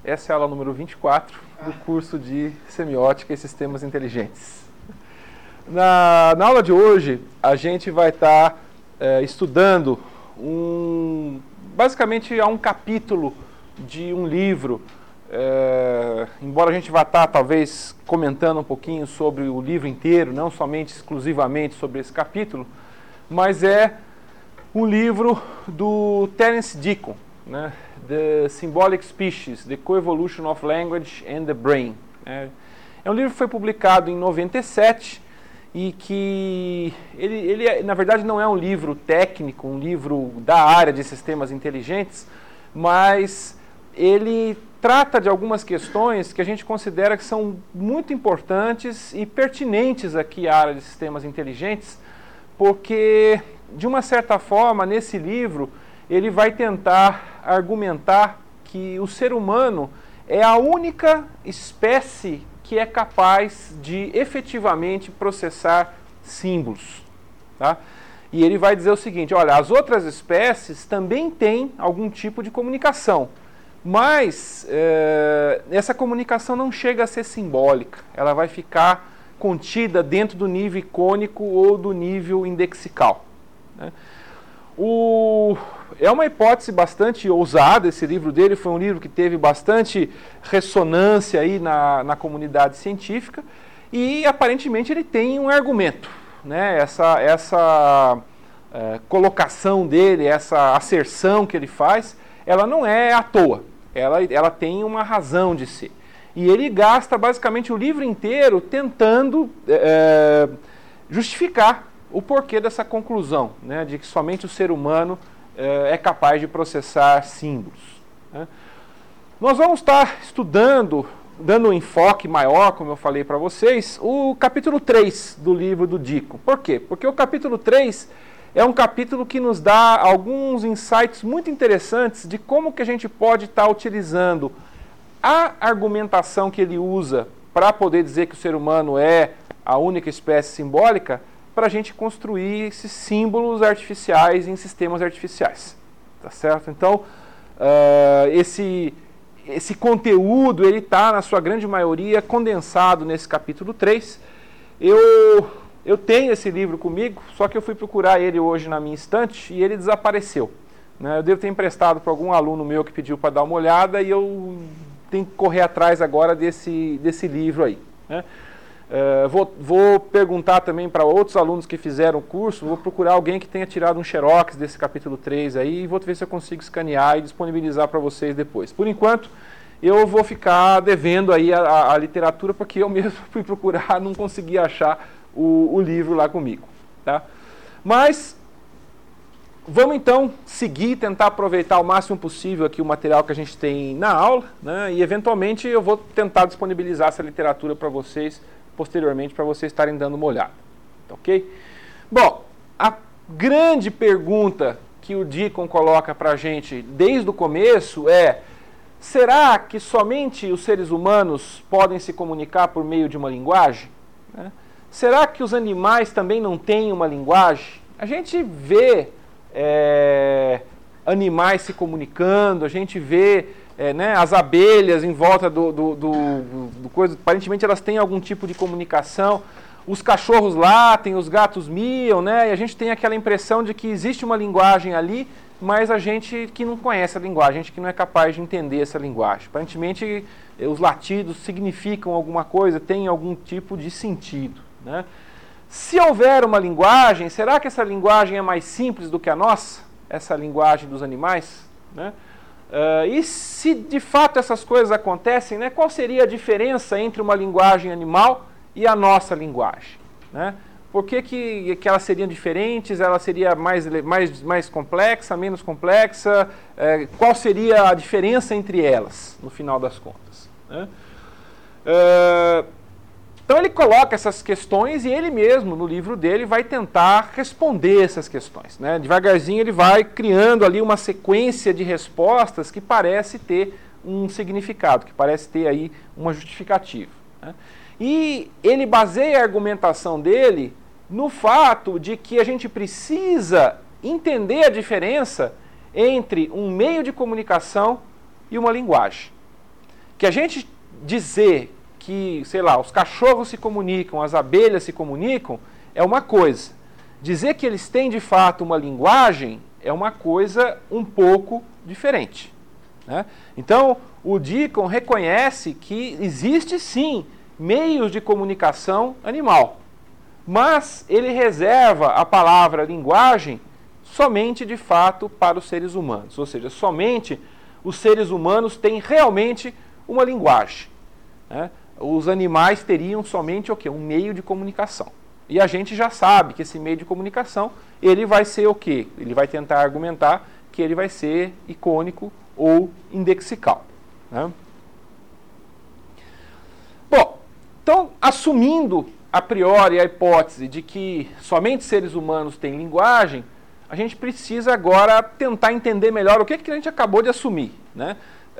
Essa é a aula número 24 do curso de Semiótica e Sistemas Inteligentes. Na aula de hoje, a gente vai estar estudando basicamente um capítulo de um livro. Embora a gente vá estar, talvez, comentando um pouquinho sobre o livro inteiro, não somente exclusivamente sobre esse capítulo, mas é um livro do Terence Deacon, né? The Symbolic Species, The Coevolution of Language and the Brain. É um livro que foi publicado em 97 e que ele na verdade não é um livro técnico, um livro da área de sistemas inteligentes, mas ele trata de algumas questões que a gente considera que são muito importantes e pertinentes aqui à área de sistemas inteligentes, porque, de uma certa forma, nesse livro, ele vai tentar argumentar que o ser humano é a única espécie que é capaz de efetivamente processar símbolos. Tá? E ele vai dizer o seguinte: olha, as outras espécies também têm algum tipo de comunicação, mas essa comunicação não chega a ser simbólica, ela vai ficar contida dentro do nível icônico ou do nível indexical. Né? É uma hipótese bastante ousada. Esse livro dele foi um livro que teve bastante ressonância aí na comunidade científica e aparentemente ele tem um argumento. Né? Essa colocação dele, essa asserção que ele faz, ela não é à toa, ela tem uma razão de ser. E ele gasta basicamente o livro inteiro tentando justificar o porquê dessa conclusão, né, de que somente o ser humano é capaz de processar símbolos. Né. Nós vamos estar estudando, dando um enfoque maior, como eu falei para vocês, o capítulo 3 do livro do Deacon. Por quê? Porque o capítulo 3 é um capítulo que nos dá alguns insights muito interessantes de como que a gente pode estar utilizando a argumentação que ele usa para poder dizer que o ser humano é a única espécie simbólica, para a gente construir esses símbolos artificiais em sistemas artificiais. Tá certo? Então, esse conteúdo ele está, na sua grande maioria, condensado nesse capítulo 3. Eu tenho esse livro comigo, só que eu fui procurar ele hoje na minha estante e ele desapareceu. Né? Eu devo ter emprestado para algum aluno meu que pediu para dar uma olhada e eu tenho que correr atrás agora desse livro aí. Né? Vou perguntar também para outros alunos que fizeram o curso, vou procurar alguém que tenha tirado um xerox desse capítulo 3 aí e vou ver se eu consigo escanear e disponibilizar para vocês depois. Por enquanto, eu vou ficar devendo aí a literatura, porque eu mesmo fui procurar, não consegui achar o livro lá comigo. Tá? Mas vamos então seguir, tentar aproveitar o máximo possível aqui o material que a gente tem na aula, né? E eventualmente eu vou tentar disponibilizar essa literatura para vocês posteriormente, para vocês estarem dando uma olhada. Ok? Bom, a grande pergunta que o Deacon coloca para a gente desde o começo é: será que somente os seres humanos podem se comunicar por meio de uma linguagem? Né? Será que os animais também não têm uma linguagem? A gente vê animais se comunicando, a gente vê né, as abelhas em volta do coisa, aparentemente elas têm algum tipo de comunicação, os cachorros latem, os gatos miam, né, e a gente tem aquela impressão de que existe uma linguagem ali, mas a gente que não conhece a linguagem, a gente que não é capaz de entender essa linguagem. Aparentemente os latidos significam alguma coisa, têm algum tipo de sentido. Né? Se houver uma linguagem, será que essa linguagem é mais simples do que a nossa? Essa linguagem dos animais? Né? E se de fato essas coisas acontecem, né, qual seria a diferença entre uma linguagem animal e a nossa linguagem? Né? Por que elas seriam diferentes? Ela seria mais complexa, menos complexa? Qual seria a diferença entre elas, no final das contas? Né? Então ele coloca essas questões e ele mesmo, no livro dele, vai tentar responder essas questões. Né? Devagarzinho ele vai criando ali uma sequência de respostas que parece ter um significado, que parece ter aí uma justificativa. Né? E ele baseia a argumentação dele no fato de que a gente precisa entender a diferença entre um meio de comunicação e uma linguagem. Porque a gente dizer que, sei lá, os cachorros se comunicam, as abelhas se comunicam, é uma coisa. Dizer que eles têm de fato uma linguagem é uma coisa um pouco diferente, né? Então, o Deacon reconhece que existe sim meios de comunicação animal, mas ele reserva a palavra linguagem somente de fato para os seres humanos, ou seja, somente os seres humanos têm realmente uma linguagem, né? Os animais teriam somente o quê? Um meio de comunicação. E a gente já sabe que esse meio de comunicação, ele vai ser o quê? Ele vai tentar argumentar que ele vai ser icônico ou indexical, né? Bom, então, assumindo a priori a hipótese de que somente seres humanos têm linguagem, a gente precisa agora tentar entender melhor o que a gente acabou de assumir, né?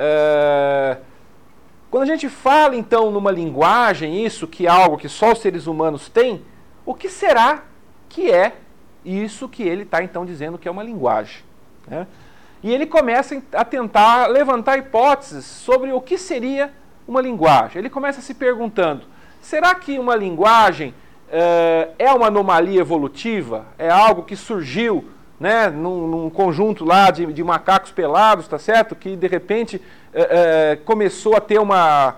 Quando a gente fala, então, numa linguagem, isso que é algo que só os seres humanos têm, o que será que é isso que ele está, então, dizendo que é uma linguagem, né? E ele começa a tentar levantar hipóteses sobre o que seria uma linguagem. Ele começa se perguntando, será que uma linguagem é uma anomalia evolutiva? É algo que surgiu, né, num conjunto lá de macacos pelados, tá certo? Que de repente começou a ter uma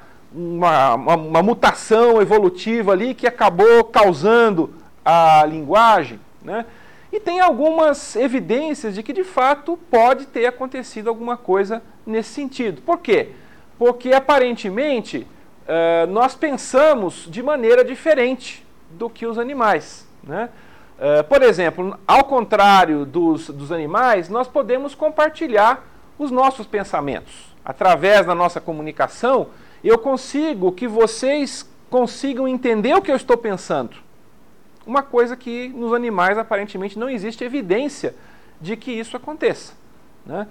mutação evolutiva ali que acabou causando a linguagem, né? E tem algumas evidências de que de fato pode ter acontecido alguma coisa nesse sentido. Por quê? Porque aparentemente nós pensamos de maneira diferente do que os animais, né? Por exemplo, ao contrário dos animais, nós podemos compartilhar os nossos pensamentos. Através da nossa comunicação, eu consigo que vocês consigam entender o que eu estou pensando. Uma coisa que nos animais aparentemente não existe evidência de que isso aconteça, né?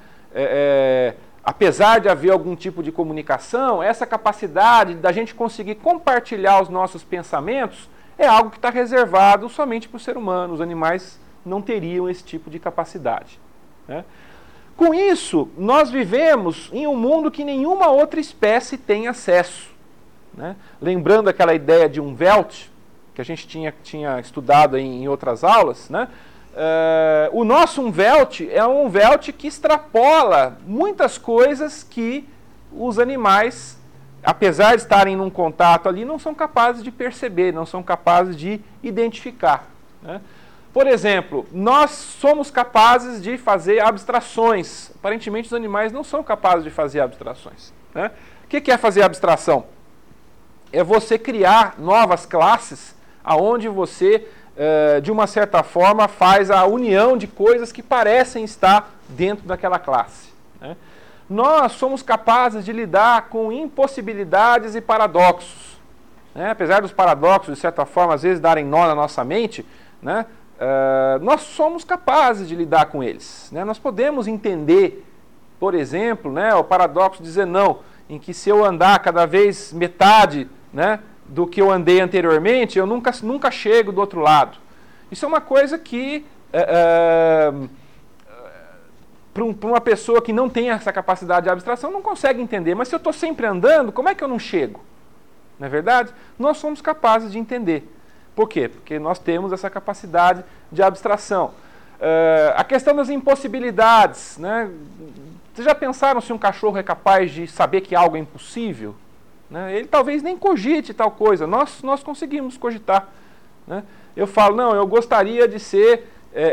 Apesar de haver algum tipo de comunicação, essa capacidade da gente conseguir compartilhar os nossos pensamentos é algo que está reservado somente para o ser humano. Os animais não teriam esse tipo de capacidade, né? Com isso, nós vivemos em um mundo que nenhuma outra espécie tem acesso, né? Lembrando aquela ideia de um Welt, que a gente tinha estudado em outras aulas, né? O nosso Umwelt é um Umwelt que extrapola muitas coisas que os animais, apesar de estarem num contato ali, não são capazes de perceber, não são capazes de identificar, né? Por exemplo, nós somos capazes de fazer abstrações. Aparentemente os animais não são capazes de fazer abstrações, né? O que é fazer abstração? É você criar novas classes aonde você, de uma certa forma, faz a união de coisas que parecem estar dentro daquela classe, né? Nós somos capazes de lidar com impossibilidades e paradoxos, né? Apesar dos paradoxos, de certa forma, às vezes darem nó na nossa mente, né? Nós somos capazes de lidar com eles, né? Nós podemos entender, por exemplo, né, o paradoxo de Zenão, em que se eu andar cada vez metade, né, do que eu andei anteriormente, eu nunca chego do outro lado. Isso é uma coisa que, para uma pessoa que não tem essa capacidade de abstração, não consegue entender. Mas se eu estou sempre andando, como é que eu não chego? Não é verdade? Nós somos capazes de entender. Por quê? Porque nós temos essa capacidade de abstração. A questão das impossibilidades, né? Vocês já pensaram se um cachorro é capaz de saber que algo é impossível? Né? Ele talvez nem cogite tal coisa. Nós conseguimos cogitar, né? Eu falo, não, eu gostaria de ser,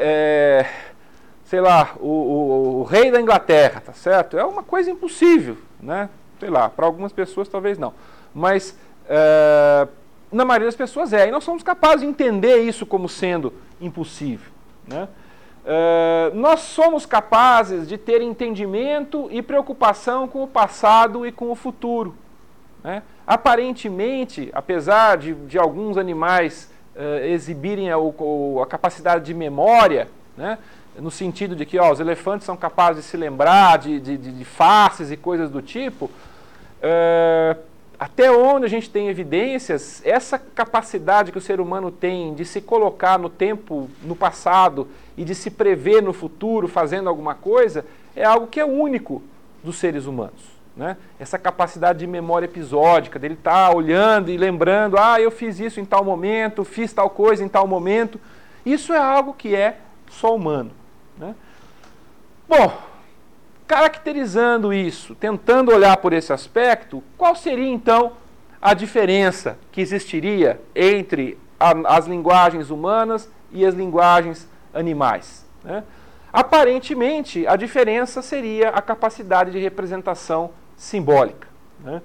sei lá, o rei da Inglaterra, tá certo? É uma coisa impossível, né? Sei lá, para algumas pessoas talvez não. Mas na maioria das pessoas e nós somos capazes de entender isso como sendo impossível, né? Nós somos capazes de ter entendimento e preocupação com o passado e com o futuro, né? Aparentemente, apesar de alguns animais exibirem a capacidade de memória, né? No sentido de que os elefantes são capazes de se lembrar de faces e coisas do tipo, até onde a gente tem evidências, essa capacidade que o ser humano tem de se colocar no tempo, no passado, e de se prever no futuro fazendo alguma coisa, é algo que é único dos seres humanos, né? Essa capacidade de memória episódica, dele estar olhando e lembrando, eu fiz isso em tal momento, fiz tal coisa em tal momento. Isso é algo que é só humano, né? Bom, caracterizando isso, tentando olhar por esse aspecto, qual seria então a diferença que existiria entre as linguagens humanas e as linguagens animais, né? Aparentemente, a diferença seria a capacidade de representação simbólica, né?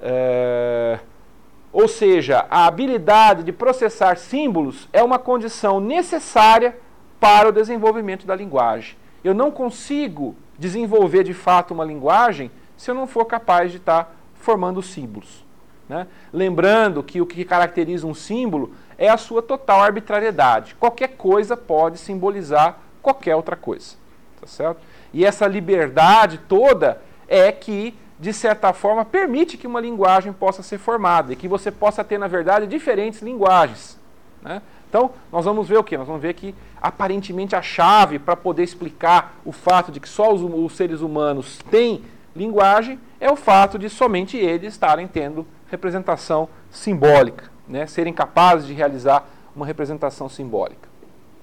Ou seja, a habilidade de processar símbolos é uma condição necessária para o desenvolvimento da linguagem. Eu não consigo desenvolver de fato uma linguagem se eu não for capaz de estar formando símbolos, né? Lembrando que o que caracteriza um símbolo é a sua total arbitrariedade. Qualquer coisa pode simbolizar qualquer outra coisa, tá certo? E essa liberdade toda é que, de certa forma, permite que uma linguagem possa ser formada e que você possa ter, na verdade, diferentes linguagens, né? Então, nós vamos ver o quê? Nós vamos ver que, aparentemente, a chave para poder explicar o fato de que só os seres humanos têm linguagem é o fato de somente eles estarem tendo representação simbólica, né? Serem capazes de realizar uma representação simbólica.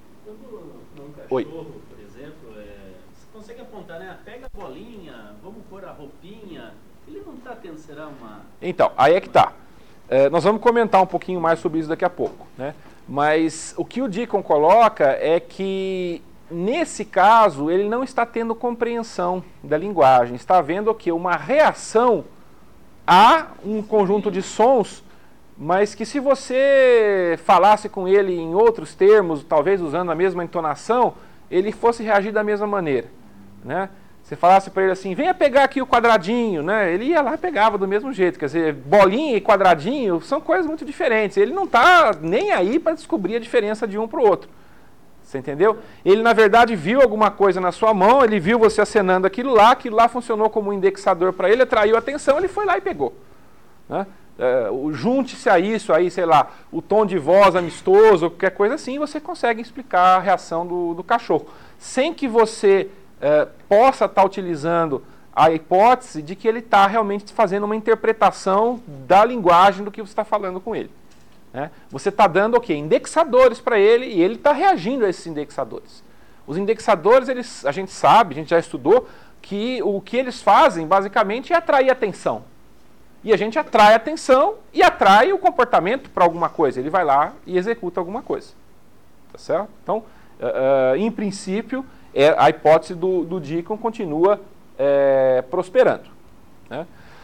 Num cachorro, Oi. por exemplo, você consegue apontar, né? Pega a bolinha, vamos pôr a roupinha. Ele não está tendo, será uma... Então, aí é que está. Nós vamos comentar um pouquinho mais sobre isso daqui a pouco, né? Mas o que o Deacon coloca é que, nesse caso, ele não está tendo compreensão da linguagem. Está havendo o quê? Uma reação a um conjunto de sons, mas que, se você falasse com ele em outros termos, talvez usando a mesma entonação, ele fosse reagir da mesma maneira, né? Você falasse para ele assim, venha pegar aqui o quadradinho, né? Ele ia lá e pegava do mesmo jeito. Quer dizer, bolinha e quadradinho são coisas muito diferentes. Ele não está nem aí para descobrir a diferença de um para o outro. Você entendeu? Ele, na verdade, viu alguma coisa na sua mão, ele viu você acenando aquilo lá funcionou como um indexador para ele, atraiu a atenção, ele foi lá e pegou, né? Junte-se a isso, aí, sei lá, o tom de voz amistoso, ou qualquer coisa assim, você consegue explicar a reação do cachorro. Sem que você possa estar utilizando a hipótese de que ele está realmente fazendo uma interpretação da linguagem do que você está falando com ele, né? Você está dando o quê? Indexadores para ele e ele está reagindo a esses indexadores. Os indexadores, a gente sabe, a gente já estudou, que o que eles fazem basicamente é atrair atenção. E a gente atrai a atenção e atrai o comportamento para alguma coisa. Ele vai lá e executa alguma coisa. Tá certo? Então, em princípio, a hipótese do Deacon continua prosperando, né?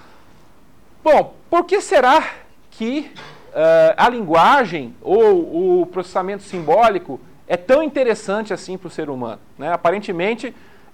Bom, por que será que a linguagem ou o processamento simbólico é tão interessante assim para o ser humano, né? Aparentemente,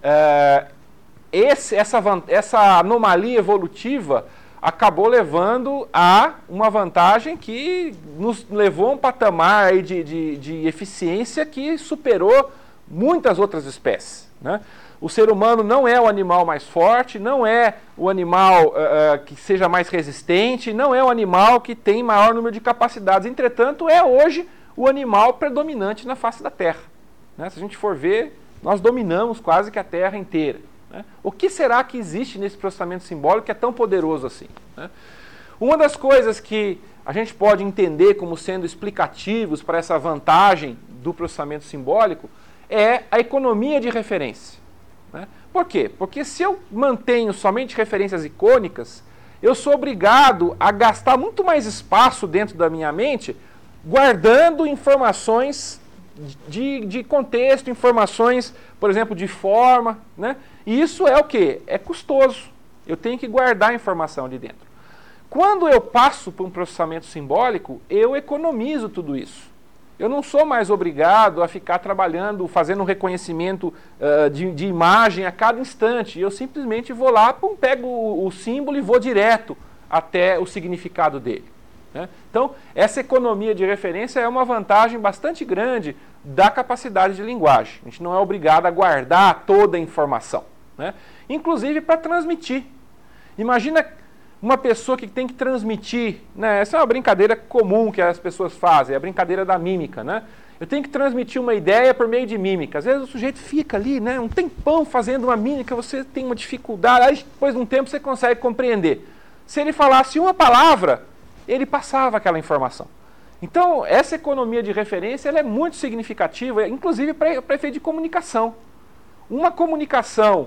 essa anomalia evolutiva acabou levando a uma vantagem que nos levou a um patamar aí de eficiência que superou muitas outras espécies, né? O ser humano não é o animal mais forte, não é o animal que seja mais resistente, não é o animal que tem maior número de capacidades. Entretanto, é hoje o animal predominante na face da Terra, né? Se a gente for ver, nós dominamos quase que a Terra inteira, né? O que será que existe nesse processamento simbólico que é tão poderoso assim, né? Uma das coisas que a gente pode entender como sendo explicativos para essa vantagem do processamento simbólico é a economia de referência, né? Por quê? Porque se eu mantenho somente referências icônicas, eu sou obrigado a gastar muito mais espaço dentro da minha mente guardando informações de contexto, informações, por exemplo, de forma, né? E isso é o quê? É custoso. Eu tenho que guardar a informação ali dentro. Quando eu passo por um processamento simbólico, eu economizo tudo isso. Eu não sou mais obrigado a ficar trabalhando, fazendo um reconhecimento de imagem a cada instante. Eu simplesmente vou lá, pego o símbolo e vou direto até o significado dele, né? Então, essa economia de referência é uma vantagem bastante grande da capacidade de linguagem. A gente não é obrigado a guardar toda a informação, né? Inclusive para transmitir. Imagina uma pessoa que tem que transmitir, né? Essa é uma brincadeira comum que as pessoas fazem, é a brincadeira da mímica, né? Eu tenho que transmitir uma ideia por meio de mímica. Às vezes o sujeito fica ali, né, um tempão fazendo uma mímica, você tem uma dificuldade, aí depois de um tempo você consegue compreender. Se ele falasse uma palavra, ele passava aquela informação. Então, essa economia de referência ela é muito significativa, inclusive para efeito de comunicação. Uma comunicação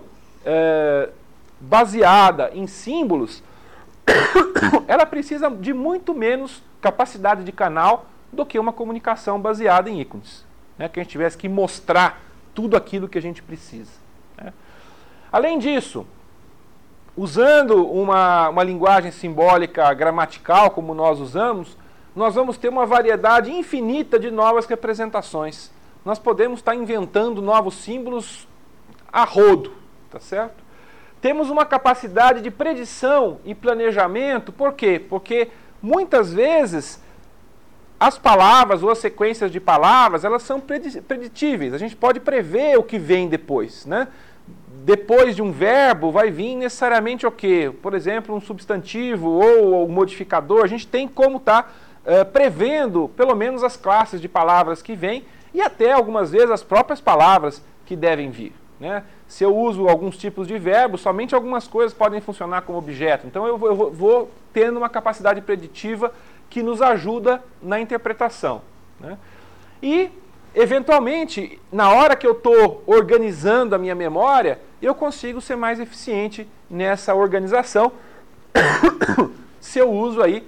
baseada em símbolos, ela precisa de muito menos capacidade de canal do que uma comunicação baseada em ícones, né? Que a gente tivesse que mostrar tudo aquilo que a gente precisa, né? Além disso, usando uma linguagem simbólica gramatical, como nós usamos, nós vamos ter uma variedade infinita de novas representações. Nós podemos estar inventando novos símbolos a rodo, tá certo? Temos uma capacidade de predição e planejamento, por quê? Porque muitas vezes as palavras ou as sequências de palavras, elas são preditíveis. A gente pode prever o que vem depois, né? Depois de um verbo vai vir necessariamente o quê? Por exemplo, um substantivo ou um modificador. A gente tem como estar prevendo pelo menos as classes de palavras que vêm e até algumas vezes as próprias palavras que devem vir, né? Se eu uso alguns tipos de verbos, somente algumas coisas podem funcionar como objeto. Então eu vou tendo uma capacidade preditiva que nos ajuda na interpretação, né? E, eventualmente, na hora que eu estou organizando a minha memória, eu consigo ser mais eficiente nessa organização se eu uso aí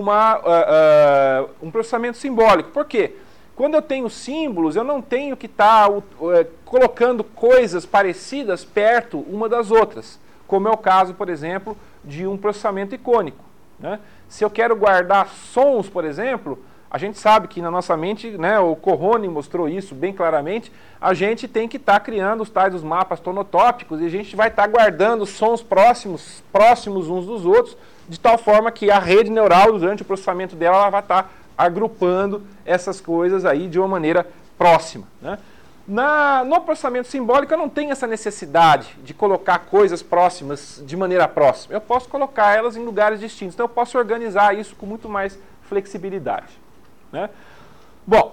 um processamento simbólico. Por quê? Quando eu tenho símbolos, eu não tenho que estar colocando coisas parecidas perto uma das outras, como é o caso, por exemplo, de um processamento icônico, né? Se eu quero guardar sons, por exemplo, a gente sabe que na nossa mente, né, o Corrone mostrou isso bem claramente, a gente tem que estar criando os mapas tonotópicos e a gente vai estar guardando sons próximos uns dos outros, de tal forma que a rede neural, durante o processamento dela, ela vai estar agrupando essas coisas aí de uma maneira próxima, né? No processamento simbólico eu não tenho essa necessidade de colocar coisas próximas de maneira próxima. Eu posso colocar elas em lugares distintos. Então eu posso organizar isso com muito mais flexibilidade, né? Bom,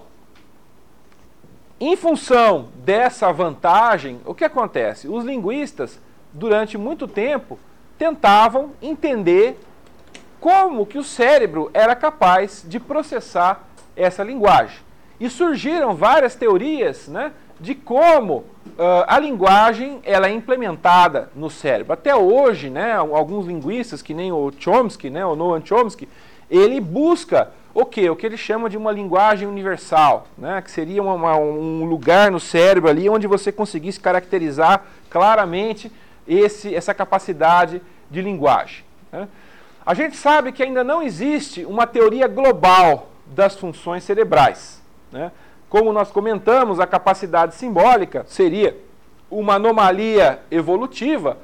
em função dessa vantagem, o que acontece? Os linguistas, durante muito tempo, tentavam entender como que o cérebro era capaz de processar essa linguagem. E surgiram várias teorias, né, de como a linguagem ela é implementada no cérebro. Até hoje, né, alguns linguistas, que nem o Chomsky, né, o Noam Chomsky, ele busca o quê? O que ele chama de uma linguagem universal, né, que seria um lugar no cérebro ali onde você conseguisse caracterizar claramente essa capacidade de linguagem, né? A gente sabe que ainda não existe uma teoria global das funções cerebrais, né? Como nós comentamos, a capacidade simbólica seria uma anomalia evolutiva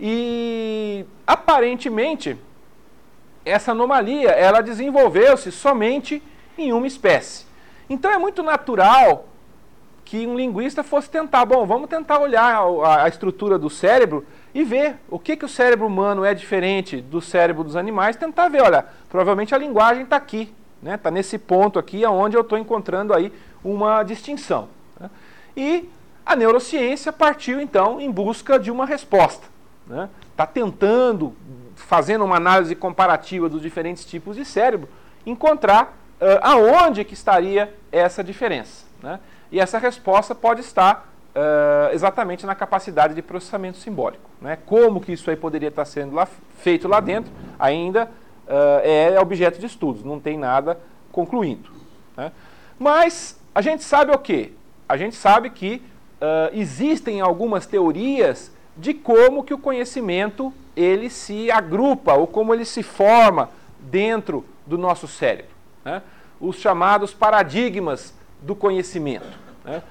e, aparentemente, essa anomalia ela desenvolveu-se somente em uma espécie. Então é muito natural que um linguista fosse tentar, vamos tentar olhar a estrutura do cérebro e ver o que o cérebro humano é diferente do cérebro dos animais, tentar ver, olha, provavelmente a linguagem está aqui, né? Está nesse ponto aqui onde eu estou encontrando aí uma distinção, né? E a neurociência partiu então em busca de uma resposta, né? Está tentando, fazendo uma análise comparativa dos diferentes tipos de cérebro, encontrar aonde que estaria essa diferença, né? E essa resposta pode estar exatamente na capacidade de processamento simbólico, né? Como que isso aí poderia estar sendo feito lá dentro, ainda é objeto de estudos, não tem nada concluindo, né? Mas a gente sabe o quê? A gente sabe que existem algumas teorias de como que o conhecimento ele se agrupa ou como ele se forma dentro do nosso cérebro, né? Os chamados paradigmas do conhecimento, né?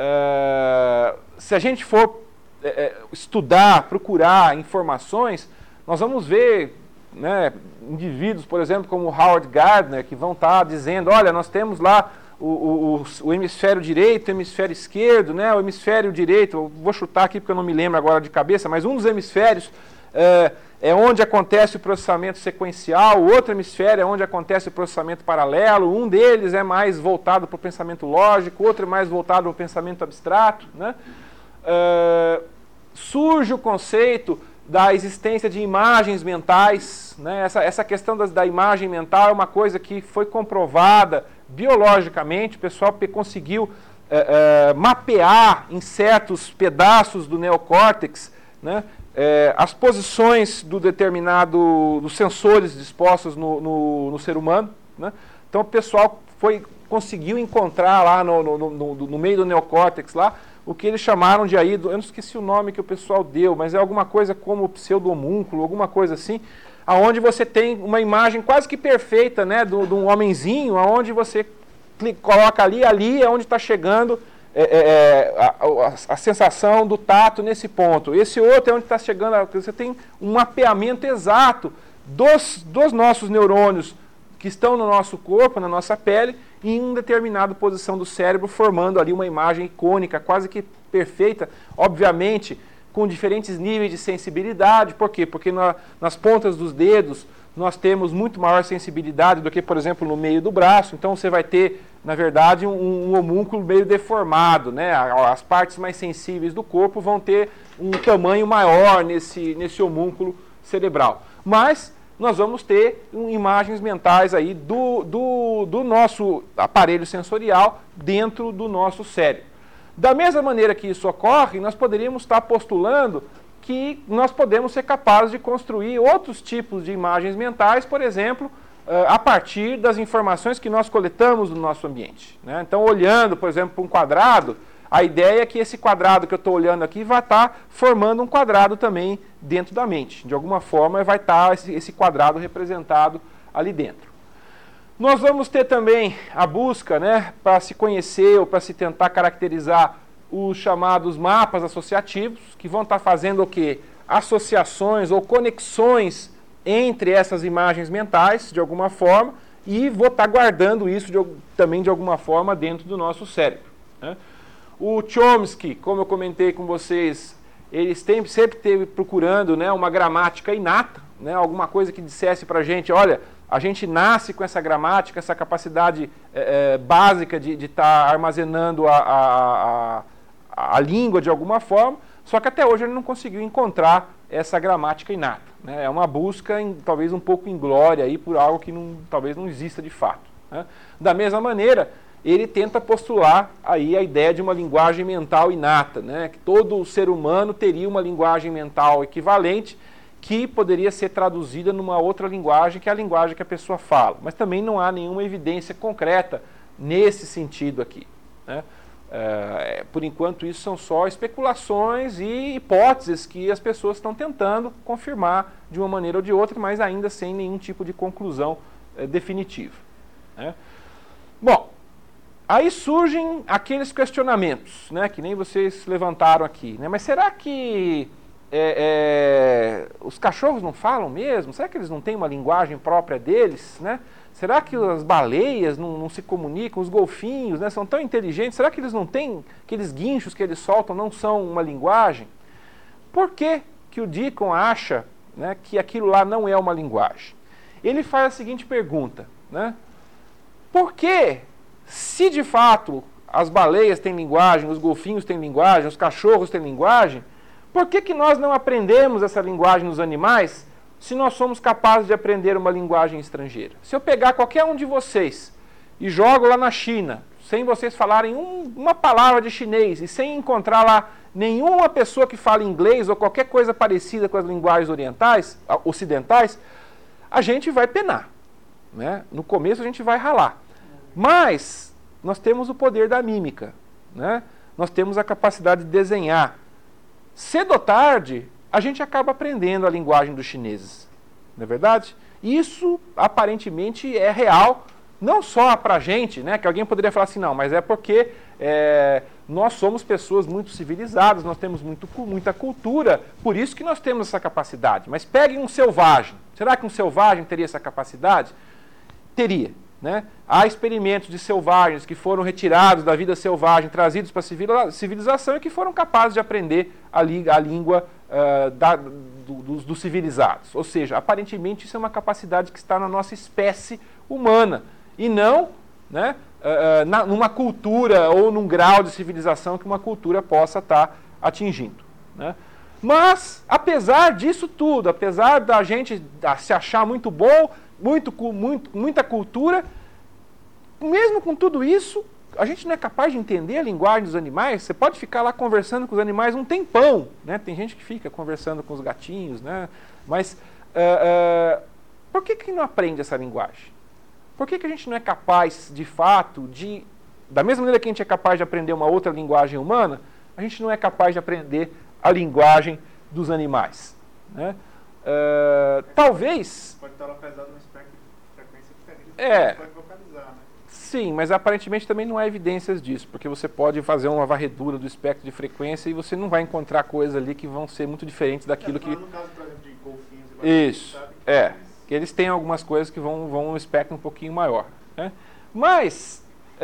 Se a gente for estudar, procurar informações, nós vamos ver, né, indivíduos, por exemplo, como Howard Gardner, que vão estar dizendo, olha, nós temos lá o hemisfério direito, o hemisfério esquerdo, né, o hemisfério direito, eu vou chutar aqui porque eu não me lembro agora de cabeça, mas um dos hemisférios é onde acontece o processamento sequencial, o outro hemisfério é onde acontece o processamento paralelo, um deles é mais voltado para o pensamento lógico, o outro é mais voltado para o pensamento abstrato, né? Surge o conceito da existência de imagens mentais, né? Essa questão da imagem mental é uma coisa que foi comprovada biologicamente, o pessoal conseguiu mapear em certos pedaços do neocórtex, né? As posições dos sensores dispostos no ser humano, né? Então o pessoal conseguiu encontrar lá no meio do neocórtex lá, o que eles chamaram de aí, eu não esqueci o nome que o pessoal deu, mas é alguma coisa como pseudo-homúnculo, alguma coisa assim, aonde você tem uma imagem quase que perfeita, né, de um homenzinho, aonde você coloca ali é onde está chegando a sensação do tato nesse ponto. Esse outro é onde está chegando, você tem um mapeamento exato dos nossos neurônios que estão no nosso corpo, na nossa pele, em uma determinada posição do cérebro, formando ali uma imagem icônica, quase que perfeita, obviamente com diferentes níveis de sensibilidade. Por quê? Porque nas pontas dos dedos nós temos muito maior sensibilidade do que, por exemplo, no meio do braço. Então você vai ter, na verdade, um homúnculo meio deformado, né? As partes mais sensíveis do corpo vão ter um tamanho maior nesse homúnculo cerebral. Mas nós vamos ter imagens mentais aí do nosso aparelho sensorial dentro do nosso cérebro. Da mesma maneira que isso ocorre, nós poderíamos estar postulando que nós podemos ser capazes de construir outros tipos de imagens mentais, por exemplo, a partir das informações que nós coletamos do nosso ambiente, né? Então, olhando, por exemplo, para um quadrado, a ideia é que esse quadrado que eu estou olhando aqui vai estar formando um quadrado também dentro da mente. De alguma forma, vai estar esse quadrado representado ali dentro. Nós vamos ter também a busca, né, para se conhecer ou para se tentar caracterizar os chamados mapas associativos, que vão estar fazendo o quê? Associações ou conexões entre essas imagens mentais, de alguma forma, e vou estar guardando isso também de alguma forma dentro do nosso cérebro, né? O Chomsky, como eu comentei com vocês, ele sempre esteve procurando, né, uma gramática inata, né, alguma coisa que dissesse para a gente, olha, a gente nasce com essa gramática, essa capacidade básica de estar armazenando a língua de alguma forma, só que até hoje ele não conseguiu encontrar essa gramática inata, né? É uma busca talvez um pouco inglória aí por algo que talvez não exista de fato, né? Da mesma maneira, ele tenta postular aí a ideia de uma linguagem mental inata, né? Que todo ser humano teria uma linguagem mental equivalente que poderia ser traduzida numa outra linguagem, que é a linguagem que a pessoa fala. Mas também não há nenhuma evidência concreta nesse sentido aqui, né? Por enquanto, isso são só especulações e hipóteses que as pessoas estão tentando confirmar de uma maneira ou de outra, mas ainda sem nenhum tipo de conclusão definitiva, né? Bom, aí surgem aqueles questionamentos, né, que nem vocês levantaram aqui, né? Mas será que os cachorros não falam mesmo? Será que eles não têm uma linguagem própria deles, né? Será que as baleias não se comunicam? Os golfinhos, né, são tão inteligentes? Será que eles não têm aqueles guinchos que eles soltam, não são uma linguagem? Por que o Deacon acha, né, que aquilo lá não é uma linguagem? Ele faz a seguinte pergunta, né? Por que, se de fato as baleias têm linguagem, os golfinhos têm linguagem, os cachorros têm linguagem, por que nós não aprendemos essa linguagem nos animais se nós somos capazes de aprender uma linguagem estrangeira? Se eu pegar qualquer um de vocês e jogo lá na China, sem vocês falarem uma palavra de chinês e sem encontrar lá nenhuma pessoa que fale inglês ou qualquer coisa parecida com as linguagens ocidentais, a gente vai penar, né? No começo a gente vai ralar. Mas nós temos o poder da mímica, né? Nós temos a capacidade de desenhar. Cedo ou tarde, a gente acaba aprendendo a linguagem dos chineses, não é verdade? Isso, aparentemente, é real, não só para a gente, né? Que alguém poderia falar assim, não, mas é porque nós somos pessoas muito civilizadas, nós temos muita cultura, por isso que nós temos essa capacidade. Mas peguem um selvagem. Será que um selvagem teria essa capacidade? Teria, né? Há experimentos de selvagens que foram retirados da vida selvagem, trazidos para a civilização e que foram capazes de aprender a língua dos civilizados. Ou seja, aparentemente isso é uma capacidade que está na nossa espécie humana e não, né, numa cultura ou num grau de civilização que uma cultura possa estar atingindo, né? Mas, apesar disso tudo, apesar da gente se achar muito bom, muita cultura, mesmo com tudo isso, a gente não é capaz de entender a linguagem dos animais. Você pode ficar lá conversando com os animais um tempão, né? Tem gente que fica conversando com os gatinhos, né? Mas por que não aprende essa linguagem? Por que a gente não é capaz, de fato, da mesma maneira que a gente é capaz de aprender uma outra linguagem humana, a gente não é capaz de aprender a linguagem dos animais, né? Talvez... Pode estar localizado num espectro de frequência diferente, pode vocalizar, né? Sim, mas aparentemente também não há evidências disso, porque você pode fazer uma varredura do espectro de frequência e você não vai encontrar coisas ali que vão ser muito diferentes daquilo que... No caso, por exemplo, de golfinhos e isso, que eles têm algumas coisas que vão um espectro um pouquinho maior, né? Mas,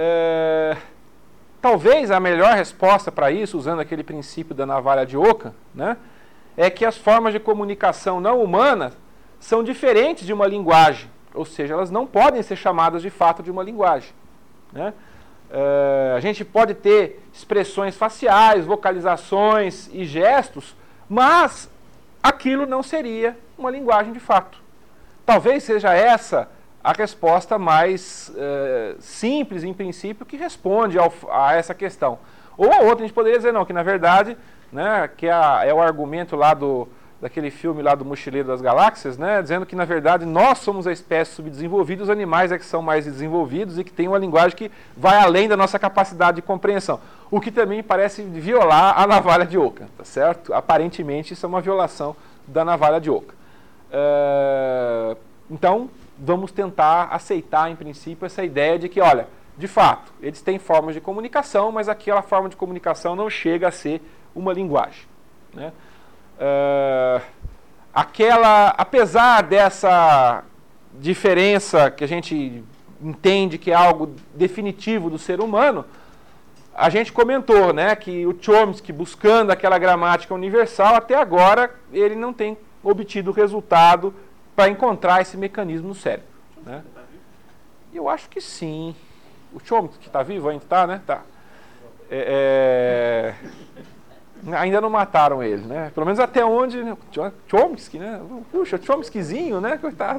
talvez a melhor resposta para isso, usando aquele princípio da navalha de Ockham, né, é que as formas de comunicação não humana são diferentes de uma linguagem. Ou seja, elas não podem ser chamadas de fato de uma linguagem, né? A gente pode ter expressões faciais, vocalizações e gestos, mas aquilo não seria uma linguagem de fato. Talvez seja essa a resposta mais simples, em princípio, que responde a essa questão. Ou a outra, a gente poderia dizer, não, que na verdade, né, que é o argumento lá daquele filme lá do Mochileiro das Galáxias, né, dizendo que, na verdade, nós somos a espécie subdesenvolvida, os animais é que são mais desenvolvidos e que têm uma linguagem que vai além da nossa capacidade de compreensão. O que também parece violar a navalha de Ockham, tá certo? Aparentemente, isso é uma violação da navalha de Ockham. Então, vamos tentar aceitar, em princípio, essa ideia de que, olha, de fato, eles têm formas de comunicação, mas aquela forma de comunicação não chega a ser uma linguagem, né? Apesar dessa diferença que a gente entende que é algo definitivo do ser humano, a gente comentou, né, que o Chomsky, buscando aquela gramática universal, até agora ele não tem obtido resultado para encontrar esse mecanismo no cérebro, né? Eu acho que sim. O Chomsky está vivo ainda? Está, né? Tá. Ainda não mataram ele, né? Pelo menos até onde... Né? Chomsky, né? Puxa, Chomskyzinho, né? Coitado.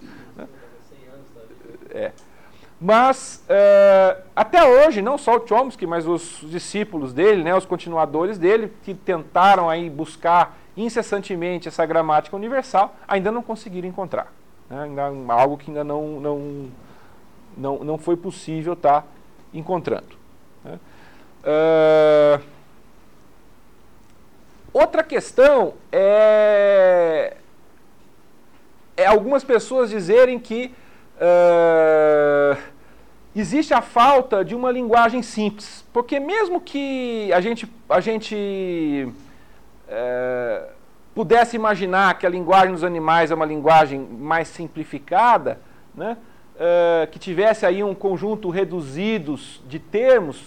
Mas, até hoje, não só o Chomsky, mas os discípulos dele, né, os continuadores dele, que tentaram aí buscar incessantemente essa gramática universal, ainda não conseguiram encontrar, né? Ainda, algo que ainda não foi possível estar encontrando, né? Outra questão é algumas pessoas dizerem que existe a falta de uma linguagem simples, porque mesmo que a gente pudesse imaginar que a linguagem dos animais é uma linguagem mais simplificada, né, que tivesse aí um conjunto reduzido de termos,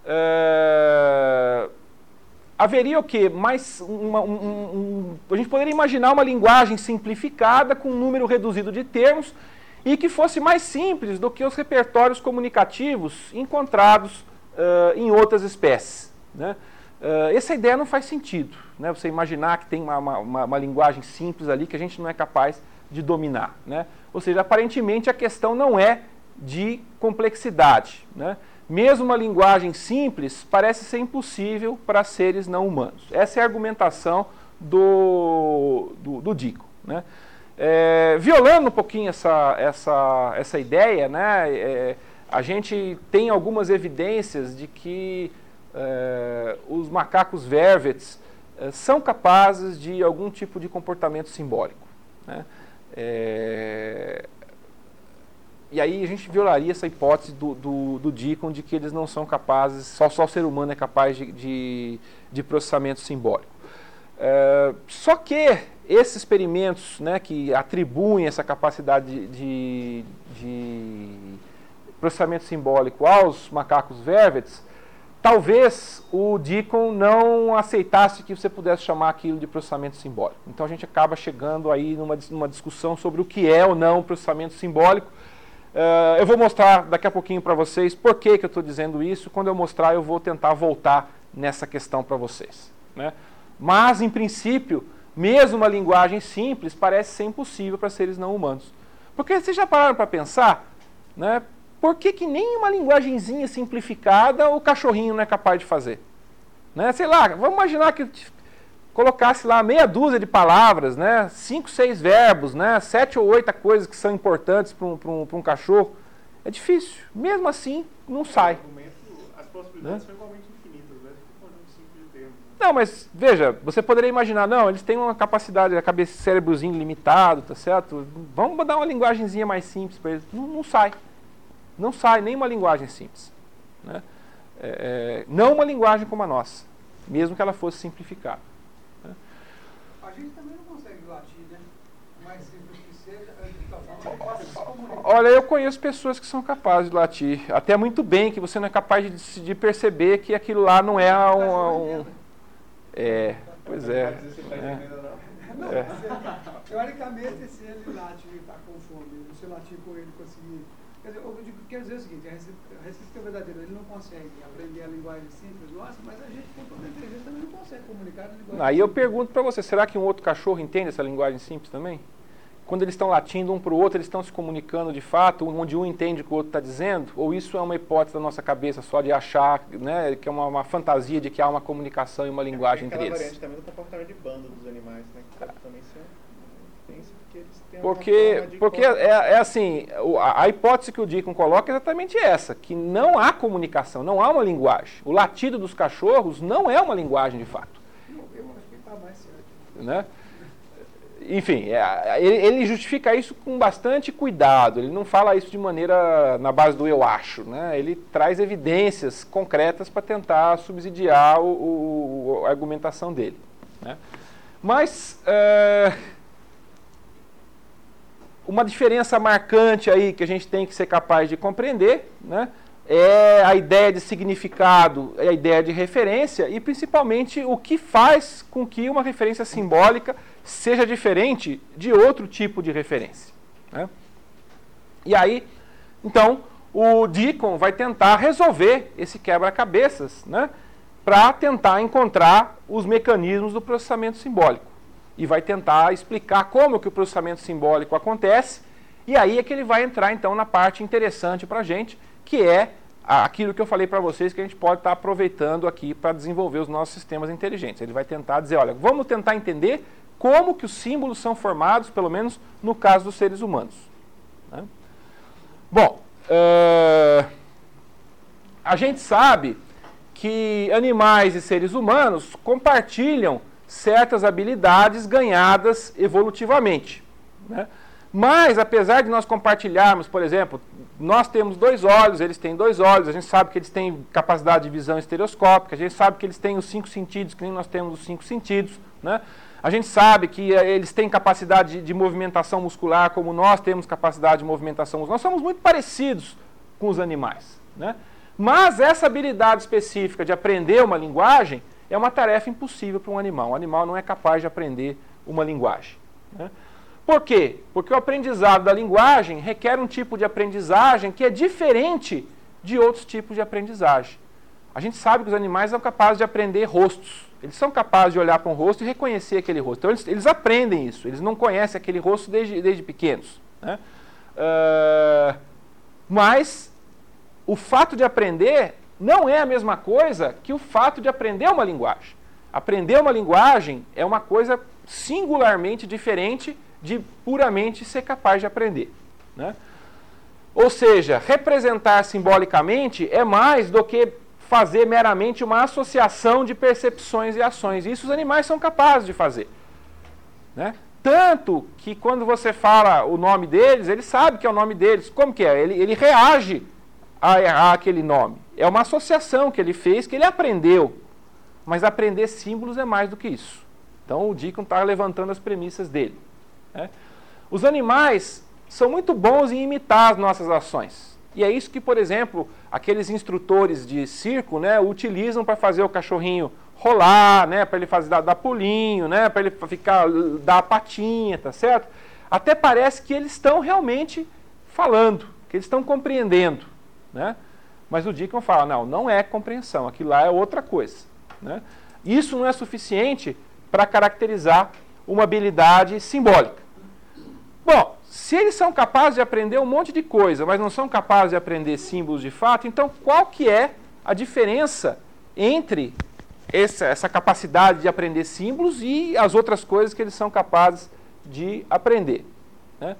haveria o quê? A gente poderia imaginar uma linguagem simplificada com um número reduzido de termos e que fosse mais simples do que os repertórios comunicativos encontrados em outras espécies, né? Essa ideia não faz sentido, né? Você imaginar que tem uma linguagem simples ali que a gente não é capaz de dominar, né? Ou seja, aparentemente a questão não é de complexidade, né? Mesmo uma linguagem simples parece ser impossível para seres não humanos. Essa é a argumentação do Deacon, né? Violando um pouquinho essa ideia, né? A gente tem algumas evidências de que os macacos vervets são capazes de algum tipo de comportamento simbólico, né? E aí a gente violaria essa hipótese do Deacon de que eles não são capazes, só o ser humano é capaz de processamento simbólico. Só que esses experimentos, né, que atribuem essa capacidade de processamento simbólico aos macacos vervets, talvez o Deacon não aceitasse que você pudesse chamar aquilo de processamento simbólico. Então a gente acaba chegando aí numa discussão sobre o que é ou não processamento simbólico. Eu vou mostrar daqui a pouquinho para vocês por que eu estou dizendo isso. Quando eu mostrar, eu vou tentar voltar nessa questão para vocês, né? Mas, em princípio, mesmo uma linguagem simples parece ser impossível para seres não humanos. Porque vocês já pararam para pensar, né? Por que nem uma linguagenzinha simplificada o cachorrinho não é capaz de fazer? Né? Sei lá, vamos imaginar que colocasse lá meia dúzia de palavras, né? 5, 6 verbos, né? 7 ou 8 coisas que são importantes para um cachorro. É difícil. Mesmo assim, não sai. As possibilidades são igualmente infinitas, né? Simples de termos. Não, mas veja, você poderia imaginar, não, eles têm uma capacidade, a cabeça, cérebrozinho limitado, tá certo? Vamos dar uma linguagenzinha mais simples para eles. Não sai. Não sai nem uma linguagem simples, né? Não uma linguagem como a nossa, mesmo que ela fosse simplificada. Né? A gente também não consegue latir, né? Mais simples que seja, a gente está falando, se comunicar. Olha, eu conheço pessoas que são capazes de latir, até muito bem, que você não é capaz de perceber que aquilo lá não é pois é. Teoricamente, se ele late e está com fome, se latir com ele conseguir... Quer dizer o seguinte, a receita verdadeira, ele não consegue aprender a linguagem simples nossa, mas a gente, com toda a inteligência, também não consegue comunicar a linguagem Aí eu simples. pergunto para você, será que um outro cachorro entende essa linguagem simples também? Quando eles estão latindo um para o outro, eles estão se comunicando de fato, onde um entende o que o outro está dizendo? Ou isso é uma hipótese da nossa cabeça só de achar, né, que é uma fantasia de que há uma comunicação e uma linguagem entre eles? Variante também do comportamento de bando dos animais, né? Que também pensa que eles têm Porque é assim, a hipótese que o Deacon coloca é exatamente essa, que não há comunicação, não há uma linguagem. O latido dos cachorros não é uma linguagem de fato. Eu acho que está mais certo. Né? Enfim, ele justifica isso com bastante cuidado, ele não fala isso de maneira na base do eu acho, né? Ele traz evidências concretas para tentar subsidiar a argumentação dele. Né? Mas uma diferença marcante aí que a gente tem que ser capaz de compreender, né, é a ideia de significado, é a ideia de referência e principalmente o que faz com que uma referência simbólica seja diferente de outro tipo de referência. Né? E aí, então, o Deacon vai tentar resolver esse quebra-cabeças, né, para tentar encontrar os mecanismos do processamento simbólico. E vai tentar explicar como que o processamento simbólico acontece, e aí é que ele vai entrar então na parte interessante para a gente, que é aquilo que eu falei para vocês que a gente pode estar aproveitando aqui para desenvolver os nossos sistemas inteligentes. Ele vai tentar dizer, olha, vamos tentar entender como que os símbolos são formados, pelo menos no caso dos seres humanos. Né? Bom, a gente sabe que animais e seres humanos compartilham certas habilidades ganhadas evolutivamente. Né? Mas, apesar de nós compartilharmos, por exemplo, nós temos 2 olhos, eles têm 2 olhos, a gente sabe que eles têm capacidade de visão estereoscópica, a gente sabe que eles têm os 5 sentidos, que nem nós temos os 5 sentidos, né? A gente sabe que eles têm capacidade de movimentação muscular, como nós temos capacidade de movimentação muscular. Nós somos muito parecidos com os animais. Né? Mas essa habilidade específica de aprender uma linguagem é uma tarefa impossível para um animal. O animal não é capaz de aprender uma linguagem. Né? Por quê? Porque o aprendizado da linguagem requer um tipo de aprendizagem que é diferente de outros tipos de aprendizagem. A gente sabe que os animais são capazes de aprender rostos. Eles são capazes de olhar para um rosto e reconhecer aquele rosto. Então eles aprendem isso. Eles não conhecem aquele rosto desde pequenos. Né? Mas o fato de aprender não é a mesma coisa que o fato de aprender uma linguagem. Aprender uma linguagem é uma coisa singularmente diferente de puramente ser capaz de aprender. Né? Ou seja, representar simbolicamente é mais do que fazer meramente uma associação de percepções e ações. Isso os animais são capazes de fazer. Né? Tanto que quando você fala o nome deles, ele sabe que é o nome deles. Como que é? Ele reage a aquele nome. É uma associação que ele fez, que ele aprendeu. Mas aprender símbolos é mais do que isso. Então o Deacon está levantando as premissas dele. Né? Os animais são muito bons em imitar as nossas ações. E é isso que, por exemplo, aqueles instrutores de circo, né, utilizam para fazer o cachorrinho rolar, né, para ele fazer dar pulinho, né, para ele dar a patinha, tá certo? Até parece que eles estão realmente falando, que eles estão compreendendo, né? Mas o Deacon fala, não é compreensão, aquilo lá é outra coisa, né? Isso não é suficiente para caracterizar uma habilidade simbólica. Bom, se eles são capazes de aprender um monte de coisa, mas não são capazes de aprender símbolos de fato, então qual que é a diferença entre essa capacidade de aprender símbolos e as outras coisas que eles são capazes de aprender, né?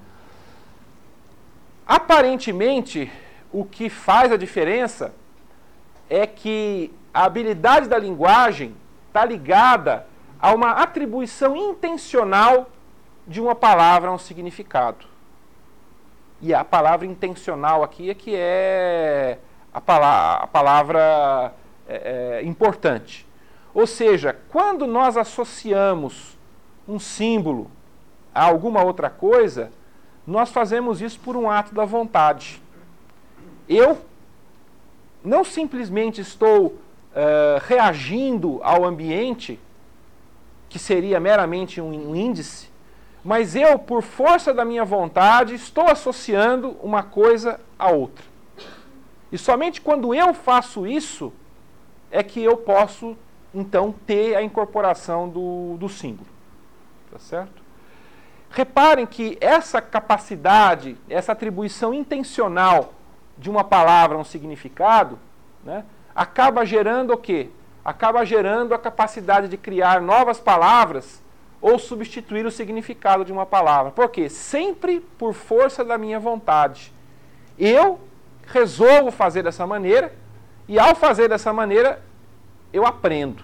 Aparentemente, o que faz a diferença é que a habilidade da linguagem está ligada a uma atribuição intencional de uma palavra a um significado. E a palavra intencional aqui é que é a palavra importante. Ou seja, quando nós associamos um símbolo a alguma outra coisa, nós fazemos isso por um ato da vontade. Eu não simplesmente estou reagindo ao ambiente, que seria meramente um índice, mas eu, por força da minha vontade, estou associando uma coisa a outra. E somente quando eu faço isso, é que eu posso, então, ter a incorporação do símbolo. Tá certo? Reparem que essa capacidade, essa atribuição intencional de uma palavra a um significado, né, acaba gerando o quê? Acaba gerando a capacidade de criar novas palavras ou substituir o significado de uma palavra. Por quê? Sempre por força da minha vontade. Eu resolvo fazer dessa maneira e, ao fazer dessa maneira, eu aprendo.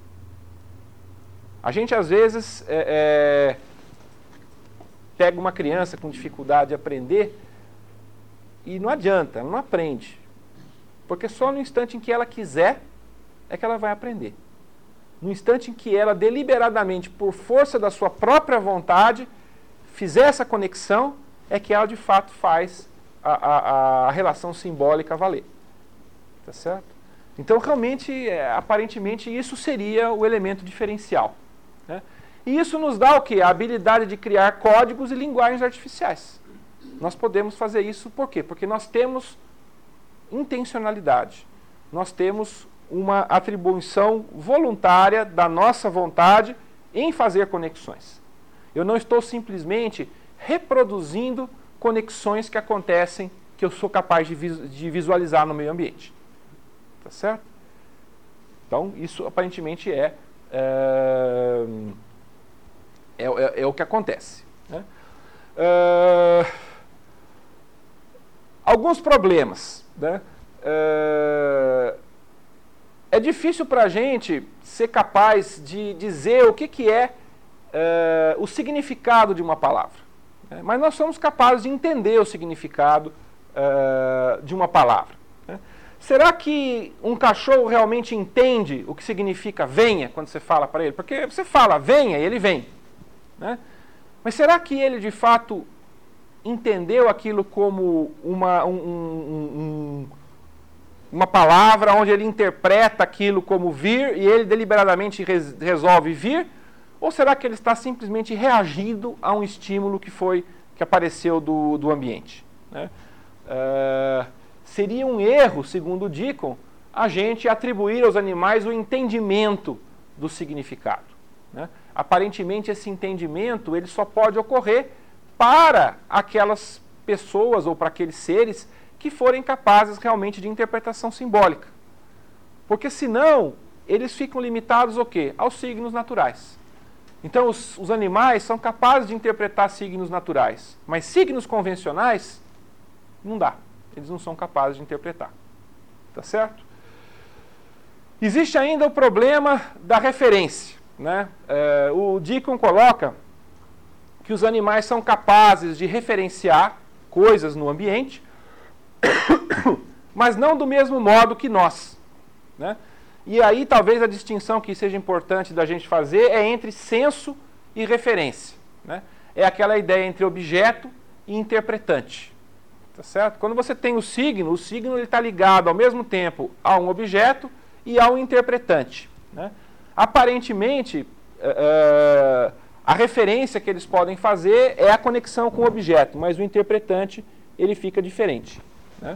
A gente, às vezes, pega uma criança com dificuldade de aprender e não adianta, ela não aprende. Porque só no instante em que ela quiser é que ela vai aprender. No instante em que ela deliberadamente, por força da sua própria vontade, fizer essa conexão, é que ela de fato faz a relação simbólica valer. Tá certo? Então, realmente, aparentemente, isso seria o elemento diferencial, né? E isso nos dá o quê? A habilidade de criar códigos e linguagens artificiais. Nós podemos fazer isso por quê? Porque nós temos intencionalidade. Nós temos uma atribuição voluntária da nossa vontade em fazer conexões. Eu não estou simplesmente reproduzindo conexões que acontecem, que eu sou capaz de visualizar no meio ambiente. Tá certo? Então, isso aparentemente é o que acontece, né? Alguns problemas, né? É difícil para a gente ser capaz de dizer o que é o significado de uma palavra, né? Mas nós somos capazes de entender o significado de uma palavra, né? Será que um cachorro realmente entende o que significa venha quando você fala para ele? Porque você fala venha e ele vem, né? Mas será que ele de fato entendeu aquilo como uma palavra onde ele interpreta aquilo como vir e ele deliberadamente resolve vir? Ou será que ele está simplesmente reagindo a um estímulo que apareceu do ambiente, né? Seria um erro, segundo o Deacon, a gente atribuir aos animais o entendimento do significado, né? Aparentemente, esse entendimento ele só pode ocorrer para aquelas pessoas ou para aqueles seres que forem capazes realmente de interpretação simbólica. Porque senão, eles ficam limitados ao quê? Aos signos naturais. Então, os animais são capazes de interpretar signos naturais, mas signos convencionais, não dá. Eles não são capazes de interpretar. Tá certo? Existe ainda o problema da referência, né? O Deacon coloca que os animais são capazes de referenciar coisas no ambiente, mas não do mesmo modo que nós, né? E aí talvez a distinção que seja importante da gente fazer é entre senso e referência, né? É aquela ideia entre objeto e interpretante. Tá Tá certo? Quando você tem o signo está ligado ao mesmo tempo a um objeto e ao interpretante, né? Aparentemente, a referência que eles podem fazer é a conexão com o objeto, mas o interpretante ele fica diferente, né?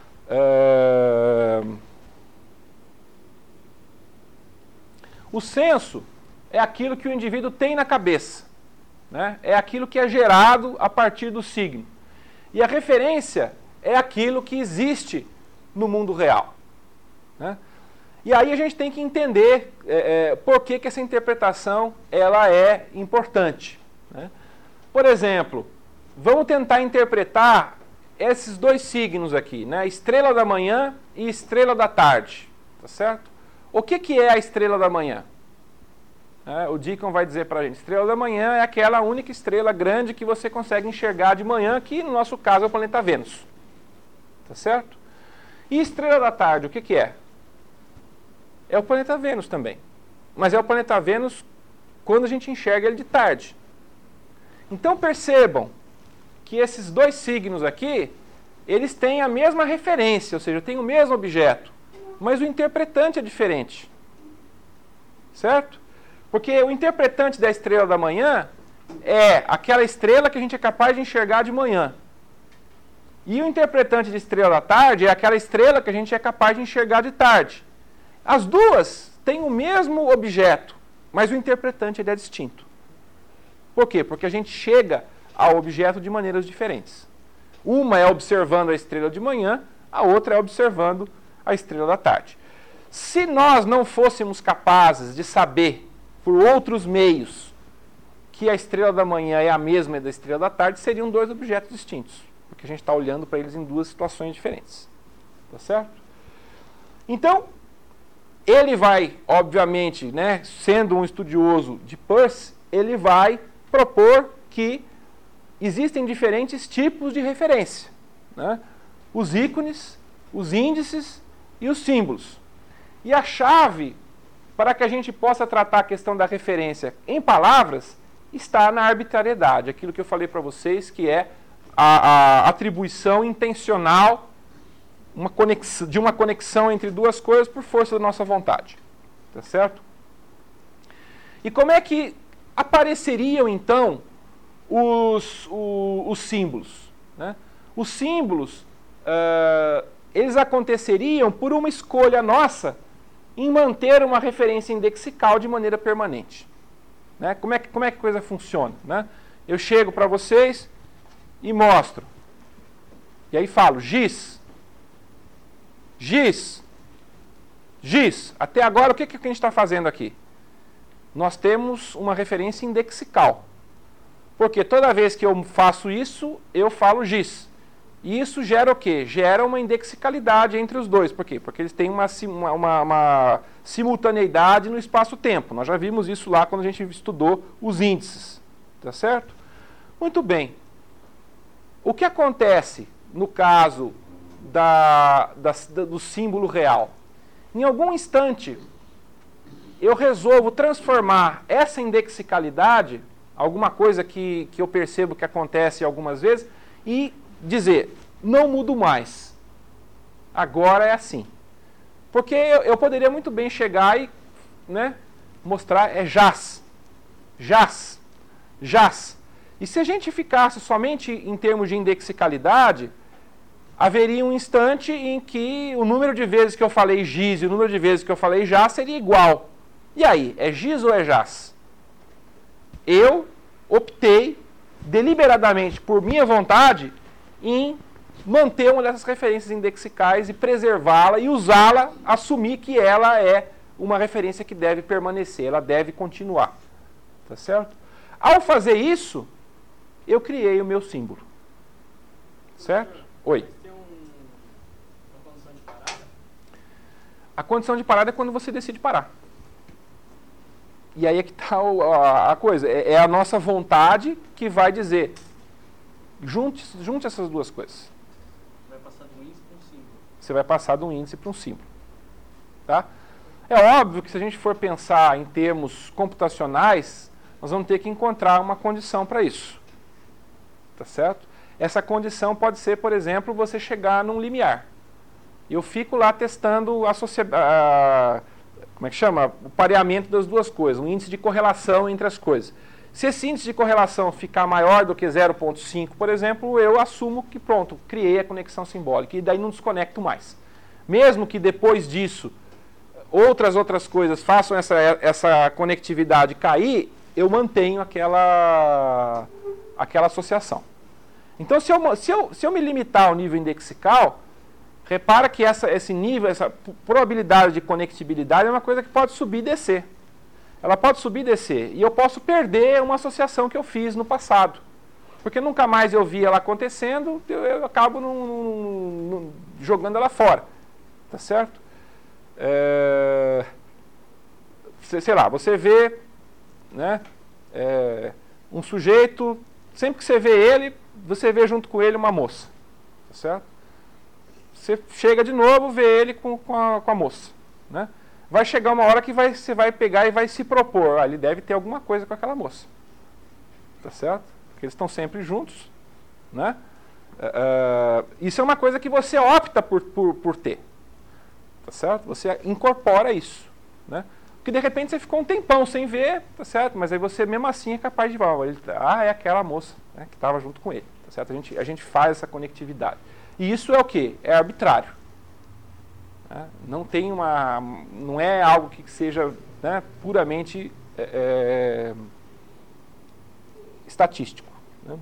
O senso é aquilo que o indivíduo tem na cabeça, né? É aquilo que é gerado a partir do signo. E a referência é aquilo que existe no mundo real, né? E aí a gente tem que entender por que essa interpretação ela é importante, né? Por exemplo, vamos tentar interpretar esses dois signos aqui, né? Estrela da manhã e estrela da tarde, tá certo? O que é a estrela da manhã? O Deacon vai dizer para a gente, estrela da manhã é aquela única estrela grande que você consegue enxergar de manhã, que no nosso caso é o planeta Vênus. Tá certo? E estrela da tarde, o que é? É o planeta Vênus também. Mas é o planeta Vênus quando a gente enxerga ele de tarde. Então percebam que esses dois signos aqui, eles têm a mesma referência, ou seja, têm o mesmo objeto, mas o interpretante é diferente. Certo? Porque o interpretante da estrela da manhã é aquela estrela que a gente é capaz de enxergar de manhã. E o interpretante de estrela da tarde é aquela estrela que a gente é capaz de enxergar de tarde. As duas têm o mesmo objeto, mas o interpretante é distinto. Por quê? Porque a gente chega ao objeto de maneiras diferentes. Uma é observando a estrela de manhã, a outra é observando a estrela da tarde. Se nós não fôssemos capazes de saber, por outros meios, que a estrela da manhã é a mesma da estrela da tarde, seriam dois objetos distintos, porque a gente está olhando para eles em duas situações diferentes. Tá certo? Então, ele vai, obviamente, né, sendo um estudioso de Peirce, ele vai propor que existem diferentes tipos de referência, né? Os ícones, os índices e os símbolos. E a chave para que a gente possa tratar a questão da referência em palavras está na arbitrariedade, aquilo que eu falei para vocês, que é a atribuição intencional de uma conexão entre duas coisas por força da nossa vontade. Tá certo? E como é que apareceriam, então, os símbolos, né? Os símbolos, eles aconteceriam por uma escolha nossa em manter uma referência indexical de maneira permanente, né? Como é que a coisa funciona, né? Eu chego para vocês e mostro. E aí falo, giz. Giz. Giz. Até agora, o que a gente está fazendo aqui? Nós temos uma referência indexical. Porque toda vez que eu faço isso, eu falo giz. E isso gera o quê? Gera uma indexicalidade entre os dois. Por quê? Porque eles têm uma simultaneidade no espaço-tempo. Nós já vimos isso lá quando a gente estudou os índices. Tá certo? Muito bem. O que acontece no caso do símbolo real? Em algum instante, eu resolvo transformar essa indexicalidade, alguma coisa que eu percebo que acontece algumas vezes, e dizer, não mudo mais. Agora é assim. Porque eu poderia muito bem chegar e, né, mostrar, jaz. Jaz. Jaz. E se a gente ficasse somente em termos de indexicalidade, haveria um instante em que o número de vezes que eu falei giz e o número de vezes que eu falei jaz seria igual. E aí, é giz ou é jaz? Eu optei deliberadamente, por minha vontade, em manter uma dessas referências indexicais e preservá-la e usá-la, assumir que ela é uma referência que deve permanecer, ela deve continuar. Tá certo? Ao fazer isso, eu criei o meu símbolo. Certo? Oi. Mas tem uma condição de parada? A condição de parada é quando você decide parar. E aí é que está a coisa. É a nossa vontade que vai dizer, junte essas duas coisas. Vai passar de um índice para um símbolo. Você vai passar de um índice para um símbolo. Tá? É óbvio que se a gente for pensar em termos computacionais, nós vamos ter que encontrar uma condição para isso. Tá certo? Essa condição pode ser, por exemplo, você chegar num limiar. Eu fico lá testando como é que chama? O pareamento das duas coisas, um índice de correlação entre as coisas. Se esse índice de correlação ficar maior do que 0,5, por exemplo, eu assumo que pronto, criei a conexão simbólica e daí não desconecto mais. Mesmo que depois disso outras coisas façam essa conectividade cair, eu mantenho aquela associação. Então, se eu me limitar ao nível indexical, repara que esse nível, essa probabilidade de conectibilidade é uma coisa que pode subir e descer. Ela pode subir e descer. E eu posso perder uma associação que eu fiz no passado. Porque nunca mais eu vi ela acontecendo, eu acabo jogando ela fora. Tá certo? Sei lá, você vê, né, um sujeito, sempre que você vê ele, você vê junto com ele uma moça. Tá certo? Você chega de novo, vê ele com a moça. Né? Vai chegar uma hora que você vai pegar e vai se propor. Ele deve ter alguma coisa com aquela moça. Tá certo? Porque eles estão sempre juntos. Né? Isso é uma coisa que você opta por ter. Tá certo? Você incorpora isso. Né? Porque de repente você ficou um tempão sem ver, tá certo? Mas aí você mesmo assim é capaz de falar, é aquela moça, né, que estava junto com ele. Tá certo? A gente faz essa conectividade. E isso é o quê? É arbitrário. Não é algo que seja, né, puramente estatístico. Né?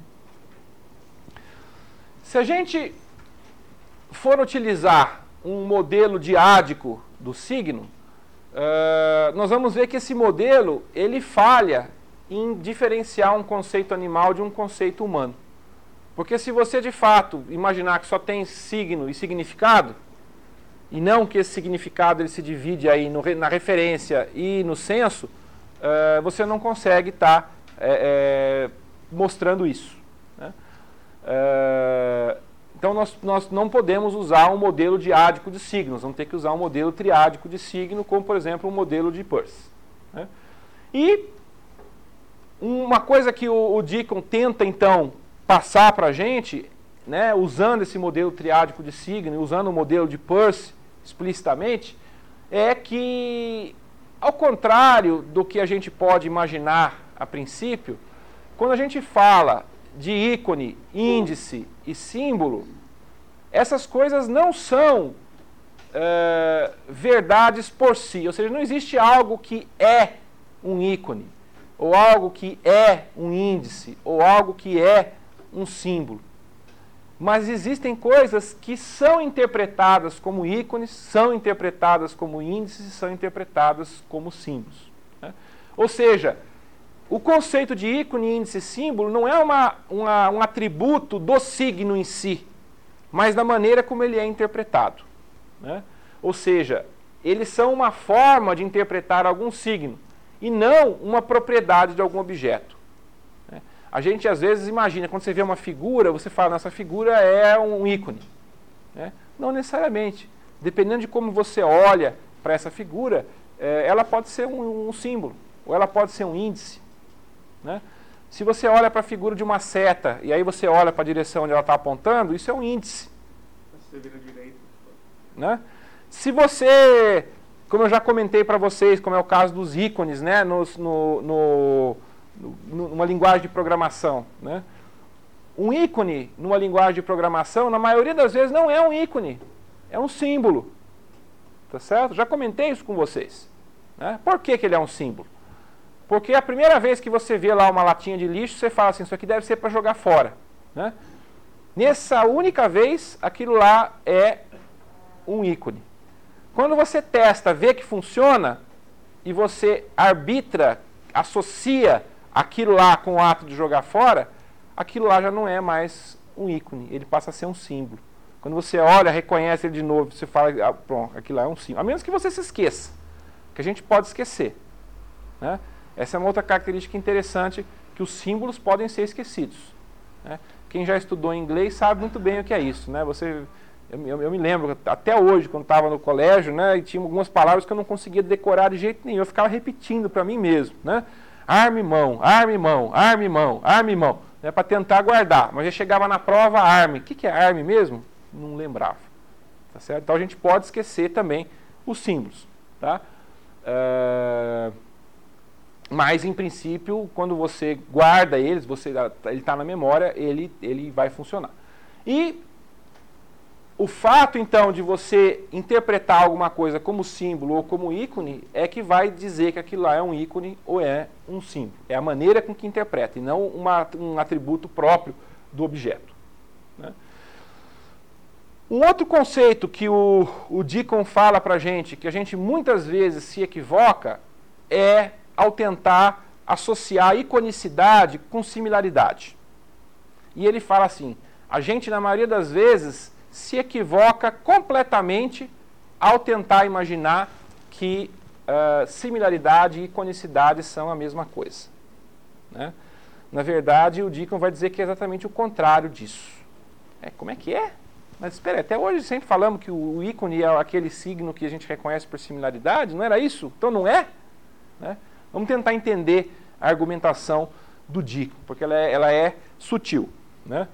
Se a gente for utilizar um modelo diádico do signo, nós vamos ver que esse modelo ele falha em diferenciar um conceito animal de um conceito humano. Porque se você de fato imaginar que só tem signo e significado, e não que esse significado ele se divide aí na referência e no senso, você não consegue estar mostrando isso. Né? Então nós não podemos usar um modelo diádico de signos, vamos ter que usar um modelo triádico de signo, como por exemplo o modelo de Peirce. Né? E uma coisa que o Deacon tenta então passar para a gente, né, usando esse modelo triádico de signo, usando o modelo de Peirce explicitamente, é que, ao contrário do que a gente pode imaginar a princípio, quando a gente fala de ícone, índice e símbolo, essas coisas não são verdades por si, ou seja, não existe algo que é um ícone, ou algo que é um índice, ou algo que é um símbolo. Mas existem coisas que são interpretadas como ícones, são interpretadas como índices e são interpretadas como símbolos. Né? Ou seja, o conceito de ícone, índice e símbolo não é um atributo do signo em si, mas da maneira como ele é interpretado. Né? Ou seja, eles são uma forma de interpretar algum signo e não uma propriedade de algum objeto. A gente às vezes imagina, quando você vê uma figura, você fala, essa figura é um ícone. Né? Não necessariamente. Dependendo de como você olha para essa figura, ela pode ser um símbolo, ou ela pode ser um índice. Né? Se você olha para a figura de uma seta, e aí você olha para a direção onde ela está apontando, isso é um índice. Você vira direito. Né? Se você, como eu já comentei para vocês, como é o caso dos ícones, né, numa linguagem de programação, né? Um ícone numa linguagem de programação, na maioria das vezes, não é um ícone, é um símbolo. Tá certo? Já comentei isso com vocês. Né? Por que ele é um símbolo? Porque a primeira vez que você vê lá uma latinha de lixo, você fala assim, isso aqui deve ser para jogar fora. Né? Nessa única vez, aquilo lá é um ícone. Quando você testa, vê que funciona, e você arbitra, associa aquilo lá com o ato de jogar fora, aquilo lá já não é mais um ícone, ele passa a ser um símbolo. Quando você olha, reconhece ele de novo, você fala, pronto, aquilo lá é um símbolo. A menos que você se esqueça, que a gente pode esquecer. Né? Essa é uma outra característica interessante, que os símbolos podem ser esquecidos. Né? Quem já estudou inglês sabe muito bem o que é isso. Né? Eu me lembro, até hoje, quando estava no colégio, né, e tinha algumas palavras que eu não conseguia decorar de jeito nenhum, eu ficava repetindo para mim mesmo. Né? Arme mão, arme mão, arme mão, arme mão. né, para tentar guardar. Mas já chegava na prova ARM. O que é ARM mesmo? Não lembrava. Tá certo? Então a gente pode esquecer também os símbolos. Tá? Mas, em princípio, quando você guarda eles, ele está na memória, ele vai funcionar. E o fato, então, de você interpretar alguma coisa como símbolo ou como ícone é que vai dizer que aquilo lá é um ícone ou é um símbolo. É a maneira com que interpreta, e não um atributo próprio do objeto. Né? Um outro conceito que o Deacon fala para a gente, que a gente muitas vezes se equivoca, é ao tentar associar iconicidade com similaridade. E ele fala assim, a gente na maioria das vezes se equivoca completamente ao tentar imaginar que similaridade e iconicidade são a mesma coisa. Né? Na verdade, o Deacon vai dizer que é exatamente o contrário disso. Como é que é? Mas espera, até hoje sempre falamos que o ícone é aquele signo que a gente reconhece por similaridade, não era isso? Então não é? Né? Vamos tentar entender a argumentação do Deacon, porque ela é sutil. Né?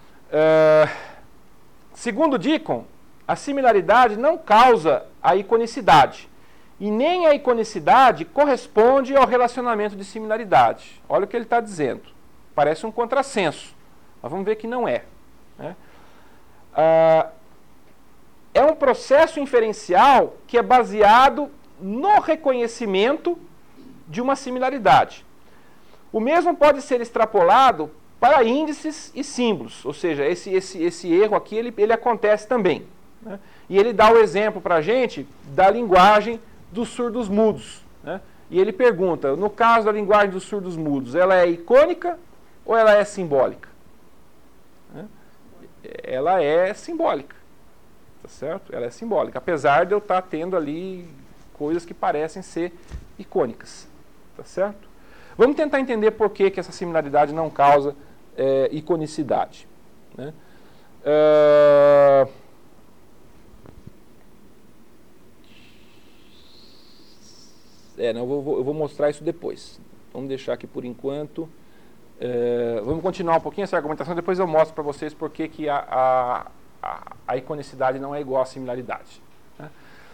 Segundo o Deacon, a similaridade não causa a iconicidade, e nem a iconicidade corresponde ao relacionamento de similaridade. Olha o que ele está dizendo. Parece um contrassenso, mas vamos ver que não é. Né? É um processo inferencial que é baseado no reconhecimento de uma similaridade. O mesmo pode ser extrapolado para índices e símbolos, ou seja, esse erro aqui ele acontece também. Né? E ele dá o exemplo para a gente da linguagem dos surdos mudos. Né? E ele pergunta, no caso da linguagem dos surdos mudos, ela é icônica ou ela é simbólica? Né? Ela é simbólica, tá certo? Ela é simbólica, apesar de eu estar tendo ali coisas que parecem ser icônicas. Tá certo? Vamos tentar entender por que essa similaridade não causa iconicidade. Né? Eu vou mostrar isso depois. Vamos deixar aqui por enquanto. Vamos continuar um pouquinho essa argumentação, depois eu mostro para vocês por que a iconicidade não é igual à similaridade. Né?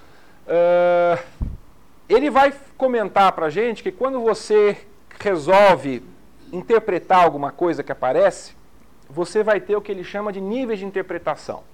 Ele vai comentar para a gente que quando você resolve interpretar alguma coisa que aparece, você vai ter o que ele chama de níveis de interpretação.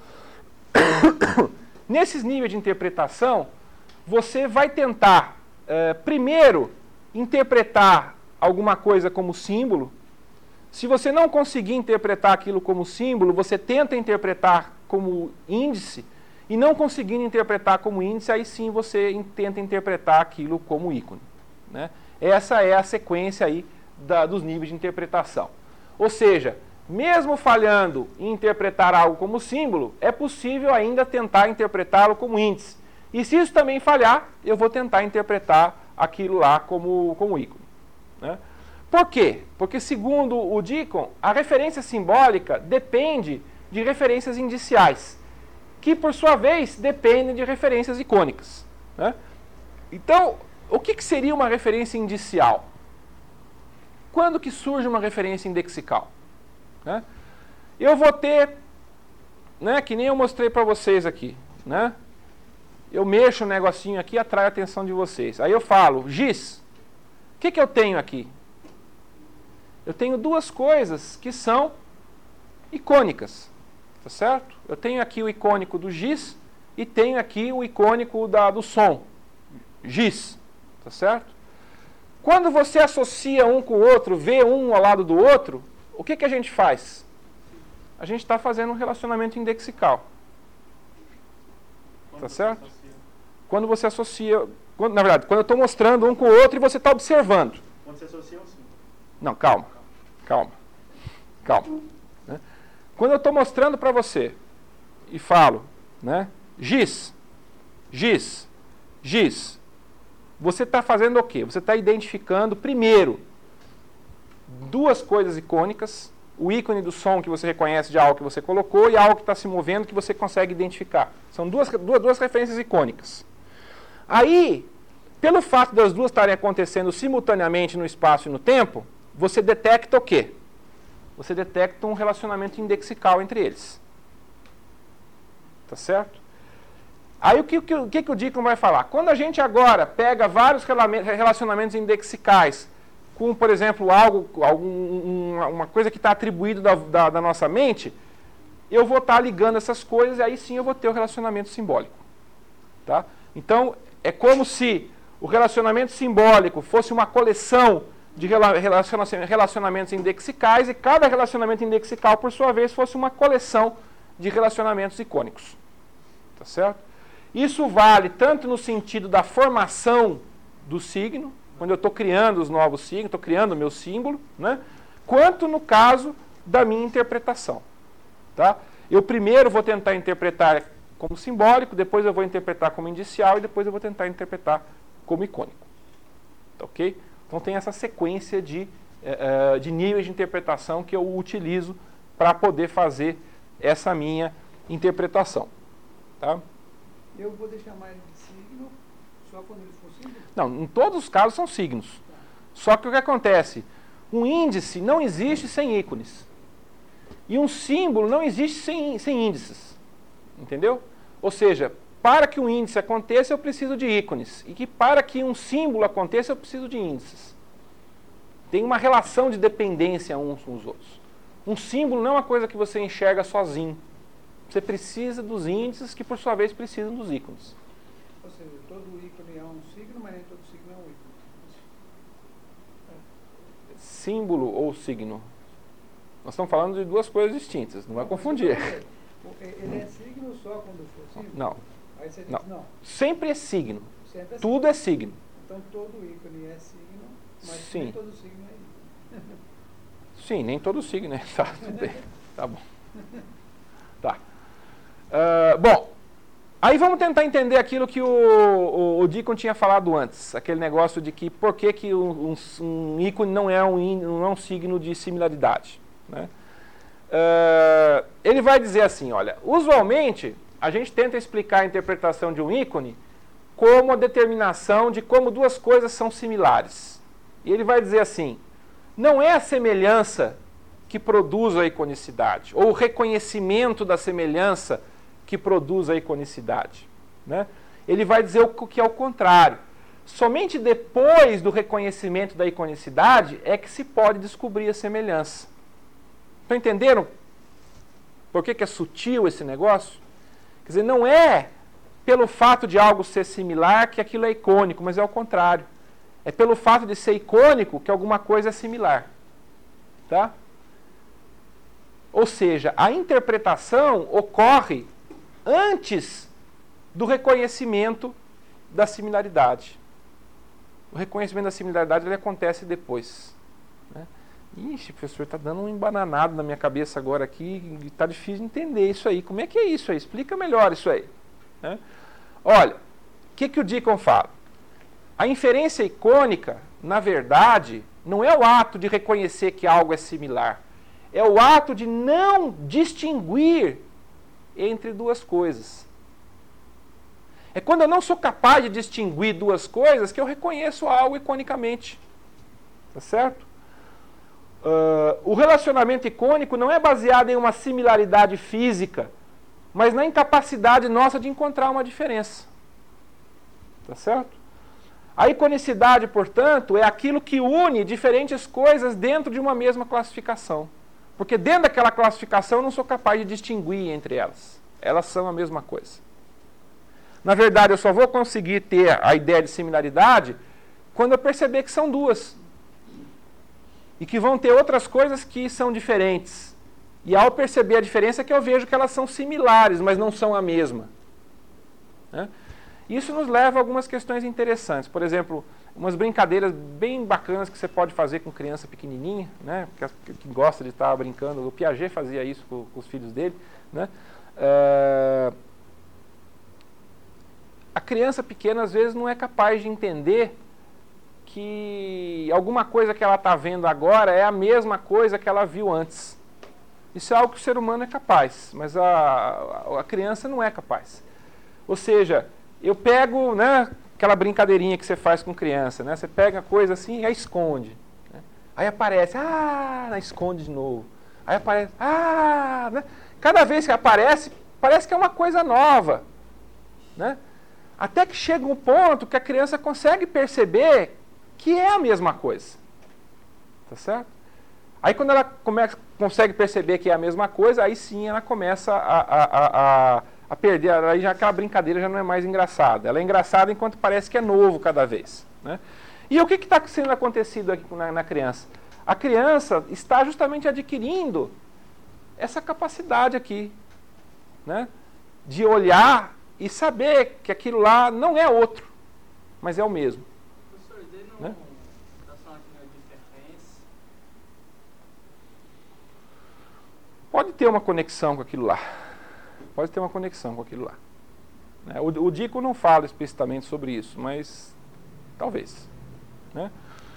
Nesses níveis de interpretação, você vai tentar, primeiro, interpretar alguma coisa como símbolo. Se você não conseguir interpretar aquilo como símbolo, você tenta interpretar como índice, e não conseguindo interpretar como índice, aí sim você tenta interpretar aquilo como ícone. Né? Essa é a sequência aí dos níveis de interpretação. Ou seja, mesmo falhando em interpretar algo como símbolo, é possível ainda tentar interpretá-lo como índice. E se isso também falhar, eu vou tentar interpretar aquilo lá como ícone. Né? Por quê? Porque, segundo o Deacon, a referência simbólica depende de referências indiciais, que, por sua vez, dependem de referências icônicas. Né? Então, o que seria uma referência indicial? Quando que surge uma referência indexical? Né? Eu vou ter, né, que nem eu mostrei para vocês aqui, né? Eu mexo um negocinho aqui e atraio a atenção de vocês. Aí eu falo, giz, o que eu tenho aqui? Eu tenho duas coisas que são icônicas, tá certo? Eu tenho aqui o icônico do giz e tenho aqui o icônico do som, giz, tá certo? Quando você associa um com o outro, vê um ao lado do outro, o que a gente faz? A gente está fazendo um relacionamento indexical. Tá certo? Quando você associa... na verdade, quando eu estou mostrando um com o outro e você está observando. Quando você associa, sim. Não, calma. Né? Quando eu estou mostrando para você e falo, né, giz, você está fazendo o quê? Você está identificando, primeiro, duas coisas icônicas, o ícone do som que você reconhece de algo que você colocou e algo que está se movendo que você consegue identificar. São duas referências icônicas. Aí, pelo fato das duas estarem acontecendo simultaneamente no espaço e no tempo, você detecta o quê? você detecta um relacionamento indexical entre eles. Tá certo? Aí o que o Deacon vai falar? Quando a gente agora pega vários relacionamentos indexicais, com, por exemplo, uma coisa que está atribuído da nossa mente, eu vou estar ligando essas coisas e aí sim eu vou ter o relacionamento simbólico. Tá? Então, é como se o relacionamento simbólico fosse uma coleção de relacionamentos indexicais e cada relacionamento indexical, por sua vez, fosse uma coleção de relacionamentos icônicos. Tá certo? Isso vale tanto no sentido da formação do signo, quando eu estou criando os novos signos, estou criando o meu símbolo, né? Quanto no caso da minha interpretação. Tá? Eu primeiro vou tentar interpretar como simbólico, depois eu vou interpretar como indicial e depois eu vou tentar interpretar como icônico. Tá, ok? Então tem essa sequência de níveis de interpretação que eu utilizo para poder fazer essa minha interpretação. Tá? Eu vou deixar mais de signo só quando eles for signo? Não, em todos os casos são signos. Tá. Só que o que acontece? Um índice não existe sem ícones. E um símbolo não existe sem índices. Entendeu? Ou seja, para que um índice aconteça, eu preciso de ícones. E que para que um símbolo aconteça, eu preciso de índices. Tem uma relação de dependência uns com os outros. Um símbolo não é uma coisa que você enxerga sozinho. Você precisa dos índices que, por sua vez, precisam dos ícones. Ou seja, todo ícone é um signo, mas nem todo signo é um ícone. Símbolo ou signo? Nós estamos falando de duas coisas distintas, não vai confundir. Ele é signo só quando for signo? Não. Aí você diz não. Sempre é signo. Sempre é Tudo signo. é signo. Então todo ícone é signo, mas Sim. nem todo signo é ícone. Sim, nem todo signo, né? Tá, tudo bem. Tá bom. Tá. Bom, aí vamos tentar entender aquilo que o Deacon tinha falado antes. Aquele negócio de que por que um ícone não é um signo de similaridade. Né? Ele vai dizer assim, olha, usualmente a gente tenta explicar a interpretação de um ícone como a determinação de como duas coisas são similares. E ele vai dizer assim, não é a semelhança que produz a iconicidade, ou o reconhecimento da semelhança que produz a iconicidade. Né? Ele vai dizer o que é o contrário. Somente depois do reconhecimento da iconicidade é que se pode descobrir a semelhança. Estão entendendo por que é sutil esse negócio? Quer dizer, não é pelo fato de algo ser similar que aquilo é icônico, mas é o contrário. É pelo fato de ser icônico que alguma coisa é similar. Tá? Ou seja, a interpretação ocorre antes do reconhecimento da similaridade. O reconhecimento da similaridade ele acontece depois. Né? Ixi, professor, está dando um embananado na minha cabeça agora aqui, está difícil de entender isso aí. Como é que é isso aí? Explica melhor isso aí. Né? Olha, o que o Deacon fala? A inferência icônica, na verdade, não é o ato de reconhecer que algo é similar. É o ato de não distinguir entre duas coisas. É quando eu não sou capaz de distinguir duas coisas que eu reconheço algo iconicamente. Tá certo? O relacionamento icônico não é baseado em uma similaridade física, mas na incapacidade nossa de encontrar uma diferença. Tá certo? A iconicidade, portanto, é aquilo que une diferentes coisas dentro de uma mesma classificação. Porque dentro daquela classificação eu não sou capaz de distinguir entre elas. Elas são a mesma coisa. Na verdade, eu só vou conseguir ter a ideia de similaridade quando eu perceber que são duas. E que vão ter outras coisas que são diferentes. E ao perceber a diferença é que eu vejo que elas são similares, mas não são a mesma. Né? Isso nos leva a algumas questões interessantes. Por exemplo, umas brincadeiras bem bacanas que você pode fazer com criança pequenininha, né? que gosta de estar brincando. O Piaget fazia isso com os filhos dele. Né? A criança pequena, às vezes, não é capaz de entender que alguma coisa que ela está vendo agora é a mesma coisa que ela viu antes. Isso é algo que o ser humano é capaz, mas a criança não é capaz. Ou seja, eu pego, né, aquela brincadeirinha que você faz com criança, né? Você pega a coisa assim e a esconde. Né? Aí aparece, esconde de novo. Aí aparece, né? Cada vez que aparece, parece que é uma coisa nova, né? Até que chega um ponto que a criança consegue perceber que é a mesma coisa. Tá certo? Aí quando ela consegue perceber que é a mesma coisa, aí sim ela começa a perder, aí já aquela brincadeira já não é mais engraçada. Ela é engraçada enquanto parece que é novo cada vez, né? E o que está sendo acontecido aqui na criança? A criança está justamente adquirindo essa capacidade aqui, né? De olhar e saber que aquilo lá não é outro, mas é o mesmo. Professor, daí Né? não está falando de interferência? Pode ter uma conexão com aquilo lá. Pode ter uma conexão com aquilo lá. Né? O Dico não fala explicitamente sobre isso, mas talvez. Né?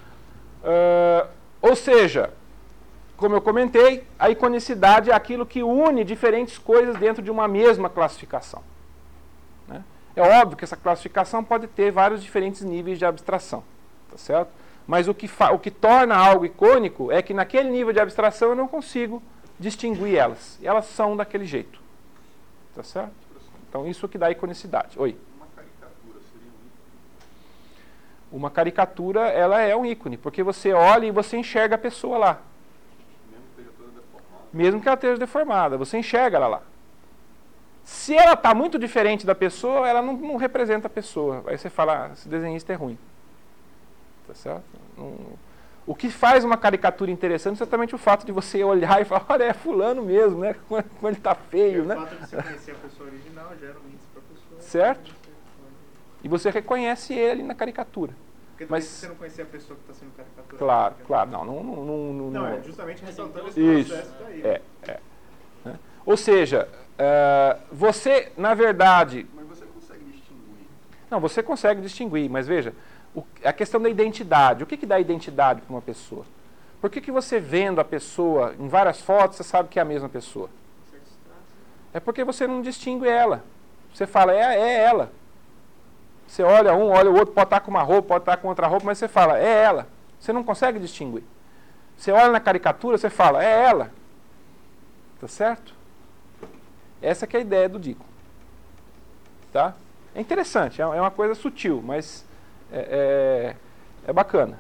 Ou seja, como eu comentei, a iconicidade é aquilo que une diferentes coisas dentro de uma mesma classificação. Né? É óbvio que essa classificação pode ter vários diferentes níveis de abstração, tá certo? Mas o que torna algo icônico é que naquele nível de abstração eu não consigo distinguir elas. E elas são daquele jeito. Tá certo? Então isso que dá iconicidade. Oi. Uma caricatura seria um ícone? Uma caricatura, ela é um ícone, porque você olha e você enxerga a pessoa lá. Mesmo que esteja toda deformada? Mesmo que ela esteja deformada, você enxerga ela lá. Se ela está muito diferente da pessoa, ela não representa a pessoa. Aí você fala, esse desenhista é ruim. Tá certo? O que faz uma caricatura interessante é exatamente o fato de você olhar e falar, olha, é fulano mesmo, né? Como ele está feio, né? O fato de você conhecer a pessoa original gera um índice para a pessoa. Certo? E você reconhece ele na caricatura. Porque Mas se você não conhecer a pessoa que está sendo caricaturada. claro, né? claro. Não, é justamente ressaltando esse Isso. processo daí. Né? Ou seja, você, na verdade... Mas você consegue distinguir. Não, você consegue distinguir, mas veja, a questão da identidade. O que dá identidade para uma pessoa? Por que você vendo a pessoa em várias fotos, você sabe que é a mesma pessoa? É porque você não distingue ela. Você fala, é ela. Você olha um, olha o outro, pode estar com uma roupa, pode estar com outra roupa, mas você fala, é ela. Você não consegue distinguir. Você olha na caricatura, você fala, é ela. Tá certo? Essa que é a ideia do Dico. Tá? É interessante, é uma coisa sutil, mas é bacana.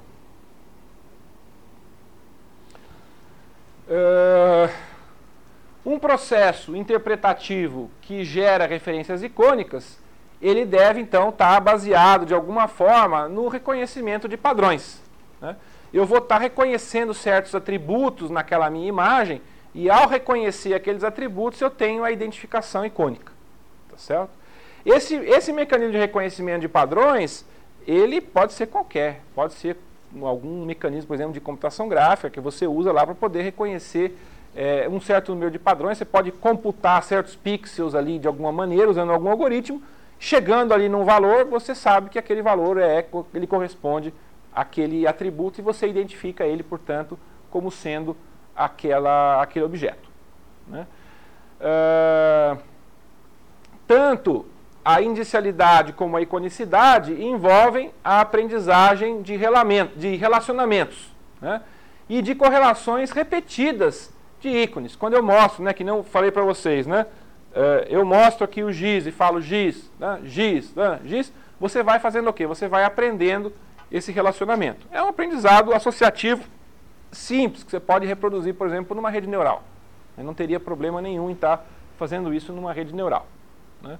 Um processo interpretativo que gera referências icônicas, ele deve então estar baseado de alguma forma no reconhecimento de padrões. Né? Eu vou estar reconhecendo certos atributos naquela minha imagem e ao reconhecer aqueles atributos eu tenho a identificação icônica. Tá certo? Esse mecanismo de reconhecimento de padrões, ele pode ser qualquer, pode ser algum mecanismo, por exemplo, de computação gráfica que você usa lá para poder reconhecer um certo número de padrões. Você pode computar certos pixels ali de alguma maneira, usando algum algoritmo. Chegando ali num valor, você sabe que aquele valor ele corresponde àquele atributo e você identifica ele, portanto, como sendo aquele objeto. Né? Tanto a indicialidade como a iconicidade envolvem a aprendizagem de relacionamentos, né? E de correlações repetidas de ícones. Quando eu mostro, né, que não falei para vocês, né, eu mostro aqui o giz e falo giz, né, giz, né, giz, você vai fazendo o quê? Você vai aprendendo esse relacionamento. É um aprendizado associativo simples, que você pode reproduzir, por exemplo, numa rede neural. Eu não teria problema nenhum em estar fazendo isso numa rede neural. Né?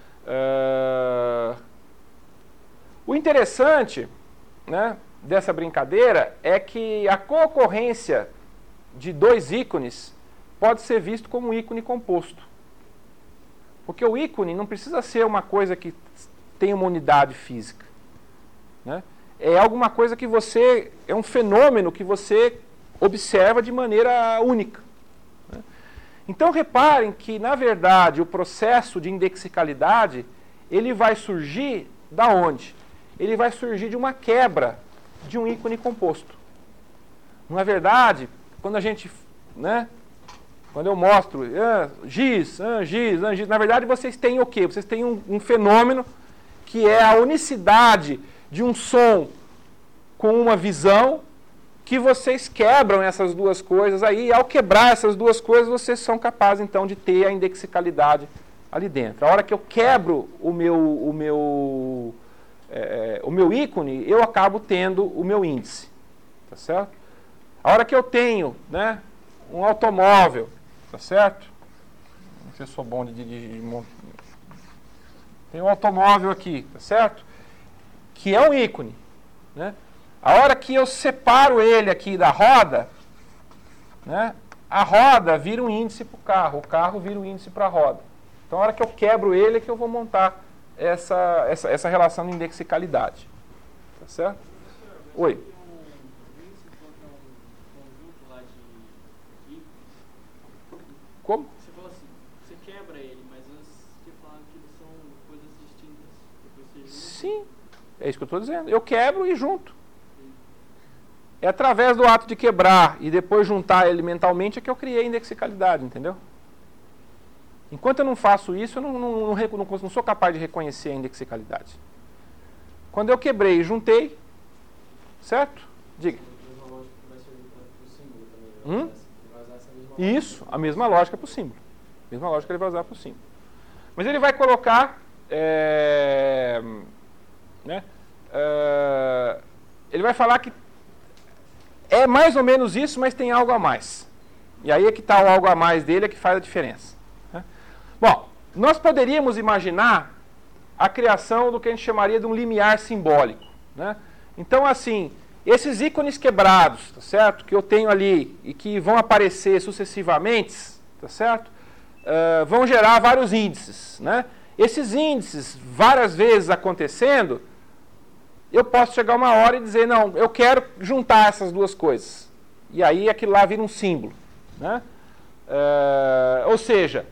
O interessante, né, dessa brincadeira é que a concorrência de dois ícones pode ser visto como um ícone composto. Porque o ícone não precisa ser uma coisa que tem uma unidade física. Né? É alguma coisa que é um fenômeno que você observa de maneira única. Né? Então reparem que, na verdade, o processo de indexicalidade, ele vai surgir da onde? Ele vai surgir de uma quebra de um ícone composto. Não é verdade? Quando a gente, né, quando eu mostro giz, giz, giz, na verdade vocês têm o quê? Vocês têm um fenômeno que é a unicidade de um som com uma visão que vocês quebram essas duas coisas aí, e ao quebrar essas duas coisas, vocês são capazes, então, de ter a indexicalidade ali dentro. A hora que eu quebro o meu ícone, eu acabo tendo o meu índice. Tá certo? A hora que eu tenho, né, um automóvel, tá certo? Não sei se sou bom de dirigir. Tem um automóvel aqui, tá certo? Que é um ícone, né? A hora que eu separo ele aqui da roda, né, a roda vira um índice para o carro vira um índice para a roda. Então, a hora que eu quebro ele é que eu vou montar essa relação de indexicalidade. Tá certo? Oi. Como? Você falou assim, você quebra ele, mas você falaram que eles são coisas distintas. Depois você junta. Sim, é isso que eu estou dizendo. Eu quebro e junto. É através do ato de quebrar e depois juntar ele mentalmente é que eu criei a indexicalidade, entendeu? Enquanto eu não faço isso, eu não sou capaz de reconhecer a indexicalidade. Quando eu quebrei e juntei, certo? Diga. Isso, a mesma lógica para o símbolo. A mesma lógica ele vai usar para o símbolo. Mas ele vai colocar... ele vai falar que é mais ou menos isso, mas tem algo a mais. E aí é que está o algo a mais dele, é que faz a diferença. Né? Bom, nós poderíamos imaginar a criação do que a gente chamaria de um limiar simbólico. Né? Então, assim, esses ícones quebrados, tá certo? Que eu tenho ali e que vão aparecer sucessivamente, tá certo? Vão gerar vários índices. Né? Esses índices, várias vezes acontecendo, eu posso chegar uma hora e dizer, não, eu quero juntar essas duas coisas. E aí aquilo lá vira um símbolo. Né? Ou seja,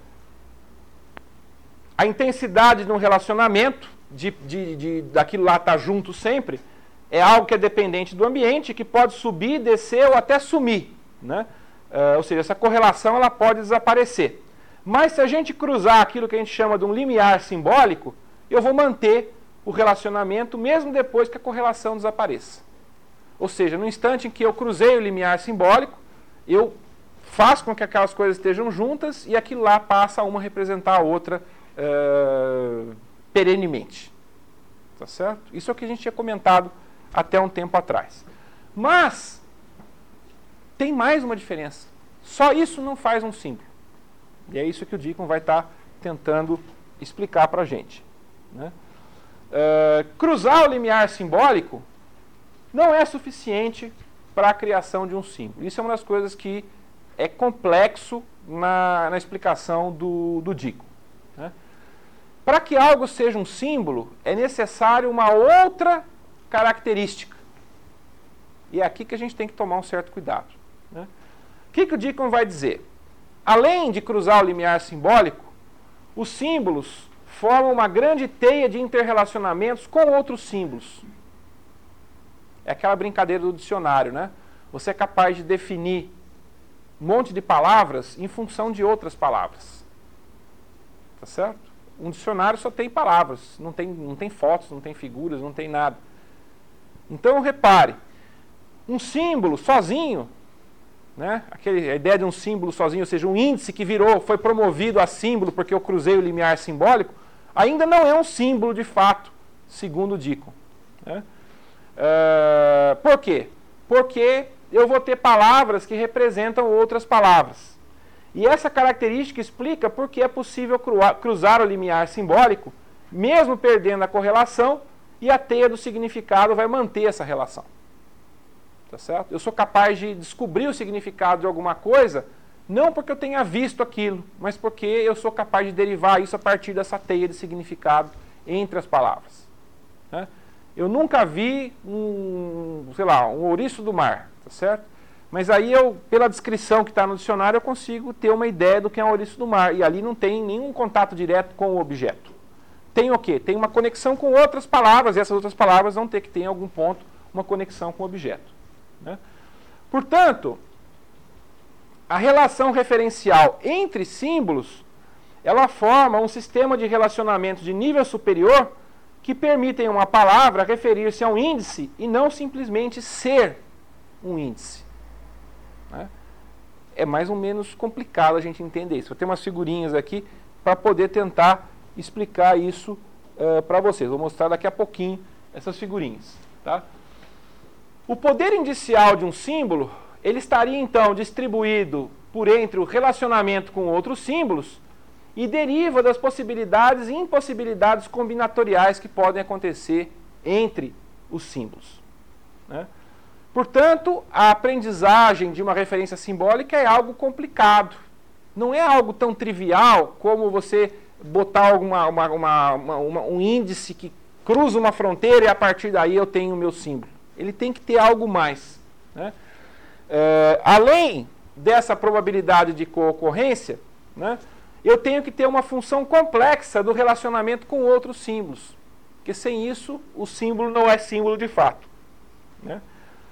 a intensidade de um relacionamento, daquilo lá estar junto sempre, é algo que é dependente do ambiente, que pode subir, descer ou até sumir. Né? Ou seja, essa correlação ela pode desaparecer. Mas se a gente cruzar aquilo que a gente chama de um limiar simbólico, eu vou manter o relacionamento mesmo depois que a correlação desapareça. Ou seja, no instante em que eu cruzei o limiar simbólico, eu faço com que aquelas coisas estejam juntas e aquilo lá passa a uma representar a outra perenemente. Tá certo? Isso é o que a gente tinha comentado até um tempo atrás. Mas tem mais uma diferença. Só isso não faz um símbolo. E é isso que o Deacon vai estar tentando explicar para a gente. Né? Cruzar o limiar simbólico não é suficiente para a criação de um símbolo. Isso é uma das coisas que é complexo na explicação do Deacon. Né? Para que algo seja um símbolo, é necessário uma outra característica. E é aqui que a gente tem que tomar um certo cuidado. Né? O que o Deacon vai dizer? Além de cruzar o limiar simbólico, os símbolos formam uma grande teia de interrelacionamentos com outros símbolos. É aquela brincadeira do dicionário, né? Você é capaz de definir um monte de palavras em função de outras palavras. Tá certo? Um dicionário só tem palavras, não tem fotos, não tem figuras, não tem nada. Então, repare, um símbolo sozinho, né? A ideia de um símbolo sozinho, ou seja, um índice que foi promovido a símbolo porque eu cruzei o limiar simbólico, ainda não é um símbolo de fato, segundo o Deacon. Né? Por quê? Porque eu vou ter palavras que representam outras palavras. E essa característica explica por que é possível cruzar o limiar simbólico, mesmo perdendo a correlação, e a teia do significado vai manter essa relação. Tá certo? Eu sou capaz de descobrir o significado de alguma coisa, não porque eu tenha visto aquilo, mas porque eu sou capaz de derivar isso a partir dessa teia de significado entre as palavras. Né? Eu nunca vi um ouriço do mar, tá certo? Mas aí pela descrição que está no dicionário, eu consigo ter uma ideia do que é um ouriço do mar. E ali não tem nenhum contato direto com o objeto. Tem o quê? Tem uma conexão com outras palavras, e essas outras palavras vão ter que ter em algum ponto uma conexão com o objeto. Né? Portanto, a relação referencial entre símbolos, ela forma um sistema de relacionamento de nível superior que permitem uma palavra referir-se a um índice e não simplesmente ser um índice? Né? É mais ou menos complicado a gente entender isso. Vou ter umas figurinhas aqui para poder tentar explicar isso para vocês. Vou mostrar daqui a pouquinho essas figurinhas. Tá? O poder indicial de um símbolo, ele estaria então distribuído por entre o relacionamento com outros símbolos e deriva das possibilidades e impossibilidades combinatoriais que podem acontecer entre os símbolos. Né? Portanto, a aprendizagem de uma referência simbólica é algo complicado. Não é algo tão trivial como você botar um índice que cruza uma fronteira e a partir daí eu tenho o meu símbolo. Ele tem que ter algo mais. Né? Além dessa probabilidade de coocorrência, né, eu tenho que ter uma função complexa do relacionamento com outros símbolos. Porque sem isso, o símbolo não é símbolo de fato. Né?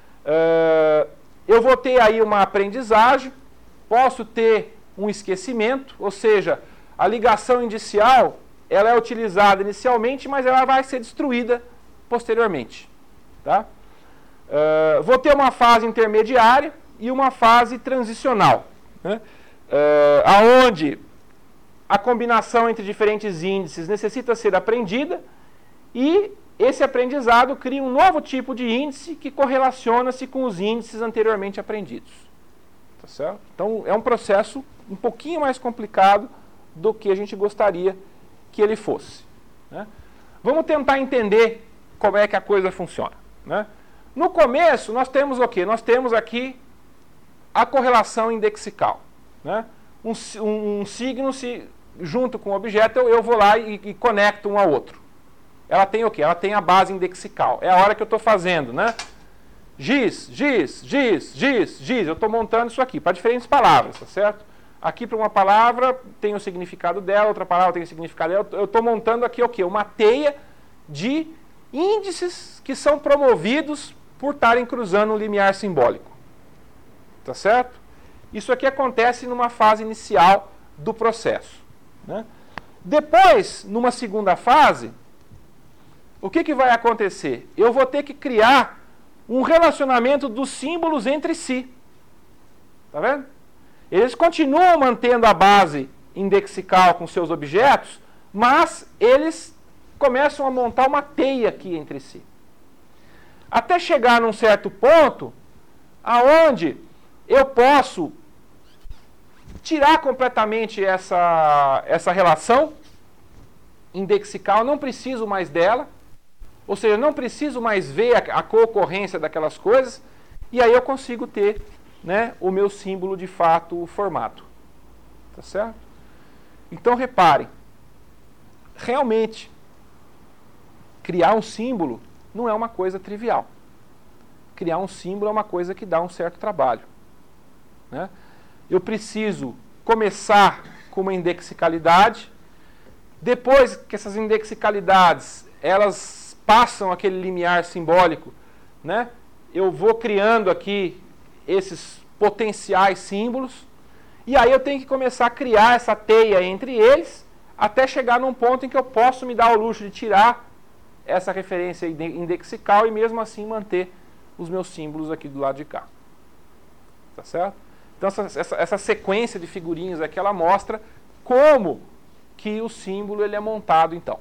Eu vou ter aí uma aprendizagem, posso ter um esquecimento, ou seja, a ligação indicial ela é utilizada inicialmente, mas ela vai ser destruída posteriormente. Tá? Vou ter uma fase intermediária e uma fase transicional, né? Aonde a combinação entre diferentes índices necessita ser aprendida e esse aprendizado cria um novo tipo de índice que correlaciona-se com os índices anteriormente aprendidos. Tá certo? Então, é um processo um pouquinho mais complicado do que a gente gostaria que ele fosse. Né? Vamos tentar entender como é que a coisa funciona. Né? No começo, nós temos o quê? Nós temos aqui a correlação indexical. Né? Um signo, junto com o objeto, eu vou lá e conecto um ao outro. Ela tem o quê? Ela tem a base indexical. É a hora que eu estou fazendo, né? Giz, giz, giz, giz, giz. Eu estou montando isso aqui para diferentes palavras, tá certo? Aqui para uma palavra tem o significado dela, outra palavra tem o significado dela. Eu estou montando aqui o quê? Uma teia de índices que são promovidos por estarem cruzando um limiar simbólico. Tá certo? Isso aqui acontece numa fase inicial do processo. Né? Depois, numa segunda fase, o que vai acontecer? Eu vou ter que criar um relacionamento dos símbolos entre si. Tá vendo? Eles continuam mantendo a base indexical com seus objetos, mas eles começam a montar uma teia aqui entre si. Até chegar num certo ponto, aonde eu posso tirar completamente essa relação indexical, não preciso mais dela, ou seja, não preciso mais ver a coocorrência daquelas coisas, e aí eu consigo ter, né, o meu símbolo de fato formado. Tá certo? Então reparem, realmente, criar um símbolo não é uma coisa trivial. Criar um símbolo é uma coisa que dá um certo trabalho. Né? Eu preciso começar com uma indexicalidade, depois que essas indexicalidades elas passam aquele limiar simbólico, né? Eu vou criando aqui esses potenciais símbolos, e aí eu tenho que começar a criar essa teia entre eles, até chegar num ponto em que eu posso me dar o luxo de tirar essa referência indexical e mesmo assim manter os meus símbolos aqui do lado de cá. Tá certo? Então essa sequência de figurinhas aqui, ela mostra como que o símbolo ele é montado então.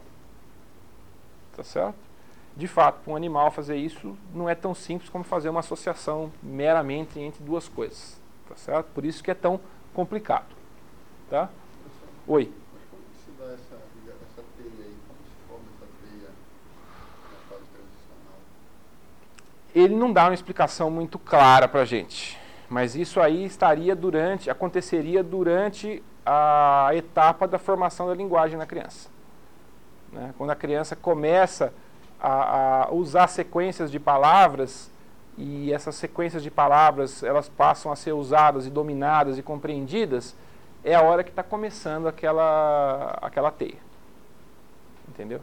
Tá certo? De fato, para um animal fazer isso não é tão simples como fazer uma associação meramente entre duas coisas. Tá certo? Por isso que é tão complicado. Tá? Oi. Mas como que se dá essa teia aí? Como se forma essa teia na fase transicional? Ele não dá uma explicação muito clara para a gente. Mas isso aí aconteceria durante a etapa da formação da linguagem na criança. Né? Quando a criança começa a usar sequências de palavras, e essas sequências de palavras elas passam a ser usadas e dominadas e compreendidas, é a hora que está começando aquela teia. Entendeu?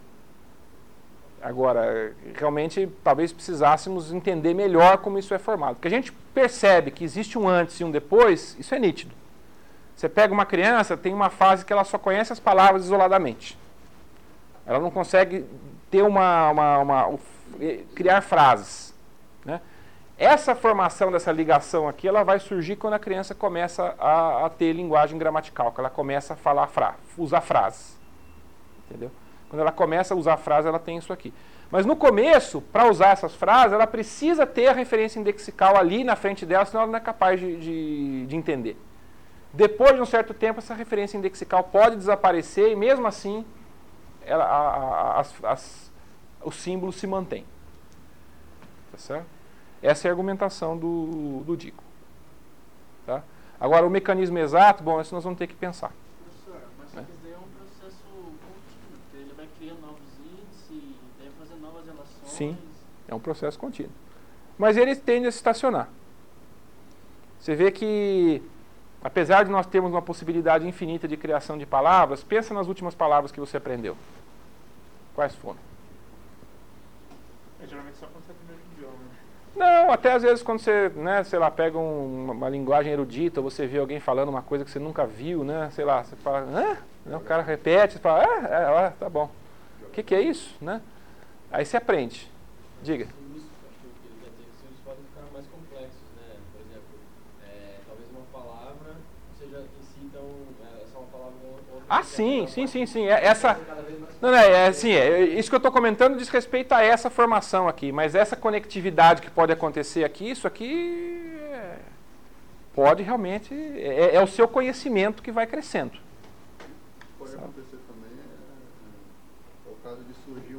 Agora, realmente, talvez precisássemos entender melhor como isso é formado. Porque a gente percebe que existe um antes e um depois, isso é nítido. Você pega uma criança, tem uma fase que ela só conhece as palavras isoladamente. Ela não consegue ter criar frases. Né? Essa formação dessa ligação aqui, ela vai surgir quando a criança começa a ter linguagem gramatical, que ela começa a falar usar frases. Entendeu? Quando ela começa a usar frases, ela tem isso aqui. Mas no começo, para usar essas frases, ela precisa ter a referência indexical ali na frente dela, senão ela não é capaz de entender. Depois de um certo tempo, essa referência indexical pode desaparecer e mesmo assim o símbolo se mantém. Tá certo? Essa é a argumentação do Dico. Tá? Agora, o mecanismo exato, bom, isso nós vamos ter que pensar. Professor, mas só que isso daí é um processo contínuo, porque ele vai criando novos índices, vai fazendo novas relações. Sim, é um processo contínuo. Mas ele tende a se estacionar. Você vê que, apesar de nós termos uma possibilidade infinita de criação de palavras, pensa nas últimas palavras que você aprendeu. Quais foram? Geralmente só quando você aprende o idioma. Não, até às vezes quando você, né, sei lá, pega uma linguagem erudita, ou você vê alguém falando uma coisa que você nunca viu, né, sei lá, você fala, hã? O cara repete, você fala, tá bom. O que é isso, né? Aí você aprende. Diga. Isso, acho que ele quer dizer que os símbolos podem ficar mais complexos, né? Por exemplo, talvez uma palavra seja em si, então, é só uma palavra ou outra. Ah, sim. Essa... Não, isso que eu estou comentando diz respeito a essa formação aqui, mas essa conectividade que pode acontecer aqui, isso aqui pode realmente, é o seu conhecimento que vai crescendo. Pode acontecer também, é o caso de surgir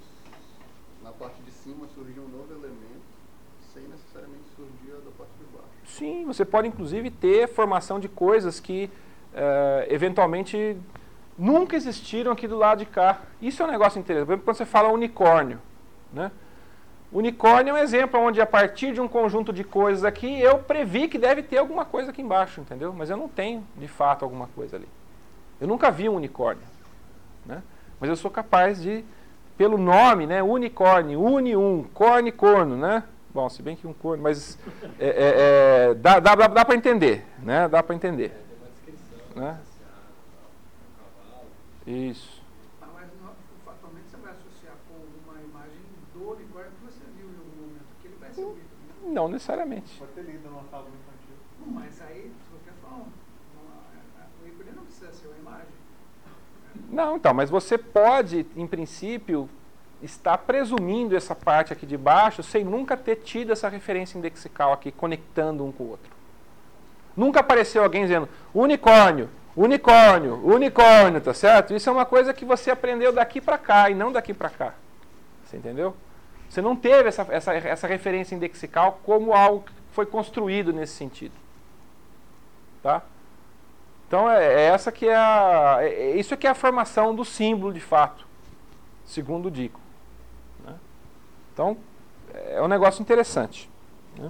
na parte de cima surgir um novo elemento, sem necessariamente surgir da parte de baixo. Sim, você pode inclusive ter formação de coisas que eventualmente nunca existiram aqui do lado de cá. Isso é um negócio interessante. Por exemplo, quando você fala unicórnio, né? Unicórnio é um exemplo onde a partir de um conjunto de coisas aqui, eu previ que deve ter alguma coisa aqui embaixo, entendeu? Mas eu não tenho, de fato, alguma coisa ali. Eu nunca vi um unicórnio, né? Mas eu sou capaz de, pelo nome, né? Unicórnio, corne, corno, né? Bom, se bem que um corno, mas dá para entender, né? Dá para entender. Tem uma descrição, Né? um cavalo. Isso. Mas fatalmente você vai associar com uma imagem do unicórnio que você viu em algum momento, que ele vai ser bonito. Né? Não necessariamente. Pode ter lido numa fábula infantil. Mas aí, de qualquer forma, o ícone não precisa ser uma imagem. Não, então, mas você pode, em princípio, estar presumindo essa parte aqui de baixo sem nunca ter tido essa referência indexical aqui, conectando um com o outro. Nunca apareceu alguém dizendo unicórnio, tá certo? Isso é uma coisa que você aprendeu daqui para cá e não daqui para cá. Você entendeu? Você não teve essa referência indexical como algo que foi construído nesse sentido. Tá? Então, essa que isso que é a formação do símbolo, de fato, segundo o Dico. Né? Então, é um negócio interessante. Né?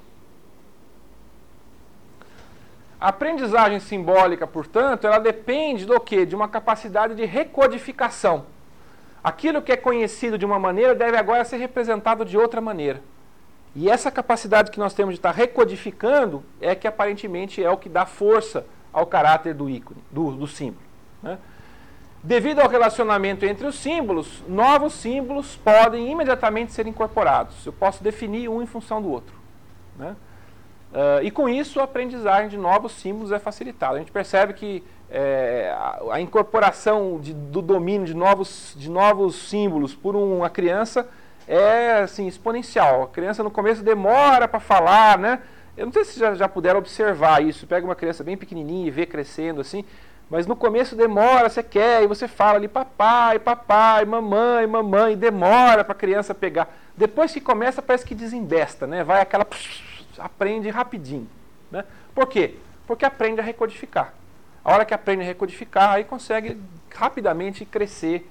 A aprendizagem simbólica, portanto, ela depende do quê? De uma capacidade de recodificação. Aquilo que é conhecido de uma maneira deve agora ser representado de outra maneira. E essa capacidade que nós temos de estar recodificando é que aparentemente é o que dá força ao caráter do ícone, do símbolo. Né? Devido ao relacionamento entre os símbolos, novos símbolos podem imediatamente ser incorporados. Eu posso definir um em função do outro. Né? E com isso a aprendizagem de novos símbolos é facilitada. A gente percebe que a incorporação do domínio de novos símbolos por uma criança é assim, exponencial. A criança no começo demora para falar, né? Eu não sei se já puderam observar isso. Pega uma criança bem pequenininha e vê crescendo assim, mas no começo demora, você quer, e você fala ali papai, papai, mamãe, mamãe, e demora para a criança pegar. Depois que começa parece que desembesta, né? Vai aquela... aprende rapidinho. Né? Por quê? Porque aprende a recodificar. A hora que aprende a recodificar, aí consegue rapidamente crescer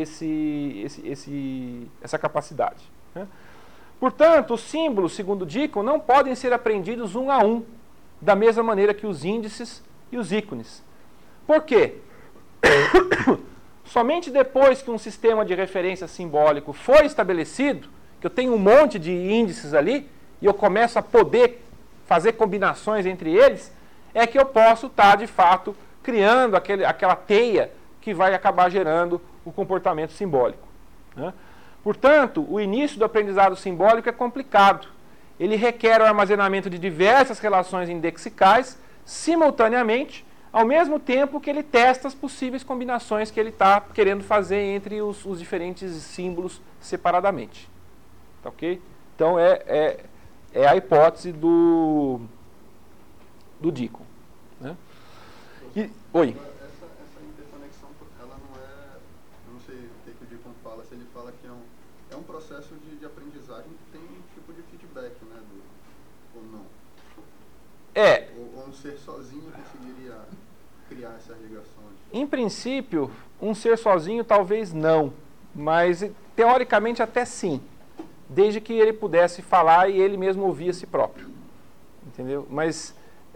essa capacidade. Né? Portanto, os símbolos, segundo o Dico, não podem ser aprendidos um a um, da mesma maneira que os índices e os ícones. Por quê? Somente depois que um sistema de referência simbólico foi estabelecido, que eu tenho um monte de índices ali, e eu começo a poder fazer combinações entre eles, é que eu posso estar, de fato, criando aquela teia que vai acabar gerando o comportamento simbólico. Né? Portanto, o início do aprendizado simbólico é complicado. ele requer o armazenamento de diversas relações indexicais simultaneamente, ao mesmo tempo que ele testa as possíveis combinações que ele está querendo fazer entre os diferentes símbolos separadamente. Tá, ok? Então é a hipótese do Deacon, né? Oi. Essa interconexão, ela não é, eu não sei o que o Deacon fala, se ele fala que é um processo de aprendizagem que tem um tipo de feedback, né, ou não? Ou um ser sozinho conseguiria criar essas ligações? Em princípio, um ser sozinho talvez não, mas teoricamente até sim, desde que ele pudesse falar e ele mesmo ouvir a si próprio, entendeu? Mas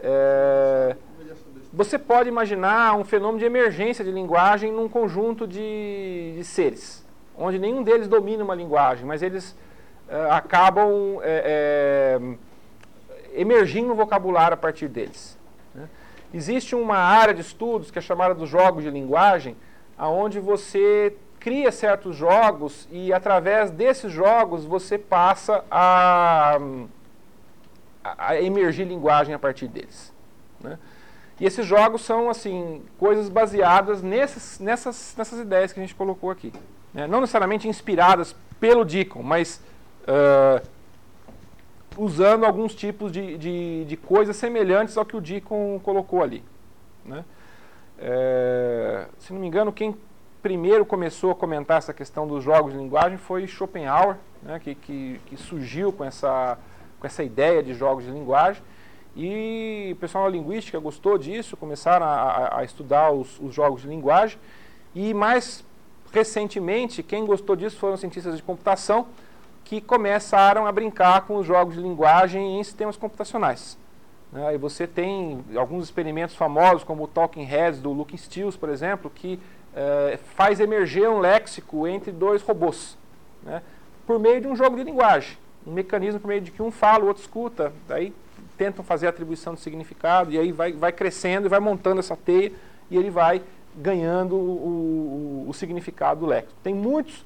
você pode imaginar um fenômeno de emergência de linguagem num conjunto de seres, onde nenhum deles domina uma linguagem, mas eles acabam emergindo um vocabulário a partir deles, né? Existe uma área de estudos que é chamada dos jogos de linguagem, onde você cria certos jogos e através desses jogos você passa a emergir linguagem a partir deles, né? E esses jogos são assim coisas baseadas nessas ideias que a gente colocou aqui, né? Não necessariamente inspiradas pelo Deacon, mas usando alguns tipos de coisas semelhantes ao que o Deacon colocou ali, né? Se não me engano, quem primeiro começou a comentar essa questão dos jogos de linguagem foi Schopenhauer, né, que surgiu com essa ideia de jogos de linguagem, e o pessoal da linguística gostou disso, começaram a estudar os jogos de linguagem, e mais recentemente quem gostou disso foram os cientistas de computação, que começaram a brincar com os jogos de linguagem em sistemas computacionais, né? E você tem alguns experimentos famosos, como o Talking Heads do Luke Stills, por exemplo, que faz emerger um léxico entre dois robôs, né, por meio de um jogo de linguagem, um mecanismo por meio de que um fala, o outro escuta, daí tentam fazer a atribuição de significado, e aí vai crescendo e vai montando essa teia, e ele vai ganhando o significado do léxico. Tem muitos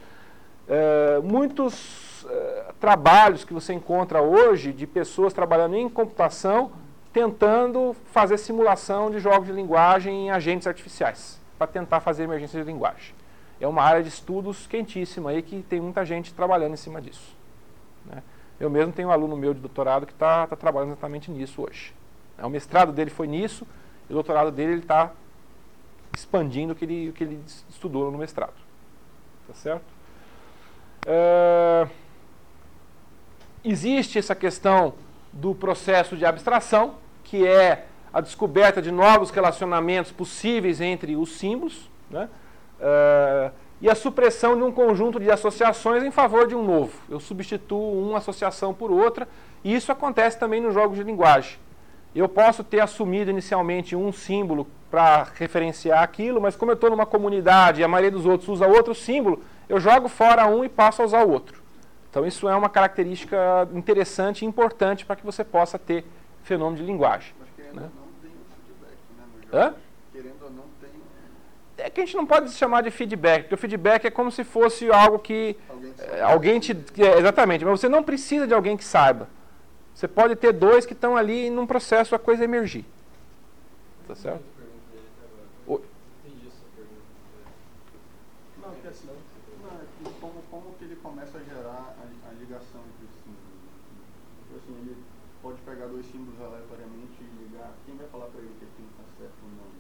trabalhos que você encontra hoje de pessoas trabalhando em computação tentando fazer simulação de jogos de linguagem em agentes artificiais, para tentar fazer emergência de linguagem. É uma área de estudos quentíssima aí que tem muita gente trabalhando em cima disso, né? Eu mesmo tenho um aluno meu de doutorado que está trabalhando exatamente nisso hoje. O mestrado dele foi nisso, e o doutorado dele ele está expandindo o que ele estudou no mestrado. Tá certo? Existe essa questão do processo de abstração, que é a descoberta de novos relacionamentos possíveis entre os símbolos, né? E a supressão de um conjunto de associações em favor de um novo. Eu substituo uma associação por outra, e isso acontece também nos jogos de linguagem. Eu posso ter assumido inicialmente um símbolo para referenciar aquilo, mas como eu estou numa comunidade e a maioria dos outros usa outro símbolo, eu jogo fora um e passo a usar o outro. Então isso é uma característica interessante e importante para que você possa ter fenômeno de linguagem. Mas querendo né? ou não tem um feedback, né, no jogo. Querendo ou não tem... É que a gente não pode chamar de feedback, porque o feedback é como se fosse algo que alguém te... Exatamente, mas você não precisa de alguém que saiba. Você pode ter dois que estão ali num processo a coisa emergir. Tá certo? Não, que assim, como que ele começa a gerar a ligação entre os símbolos? Tipo assim, ele pode pegar dois símbolos aleatoriamente e ligar. Quem vai falar para ele que ele tem que estar certo ou não?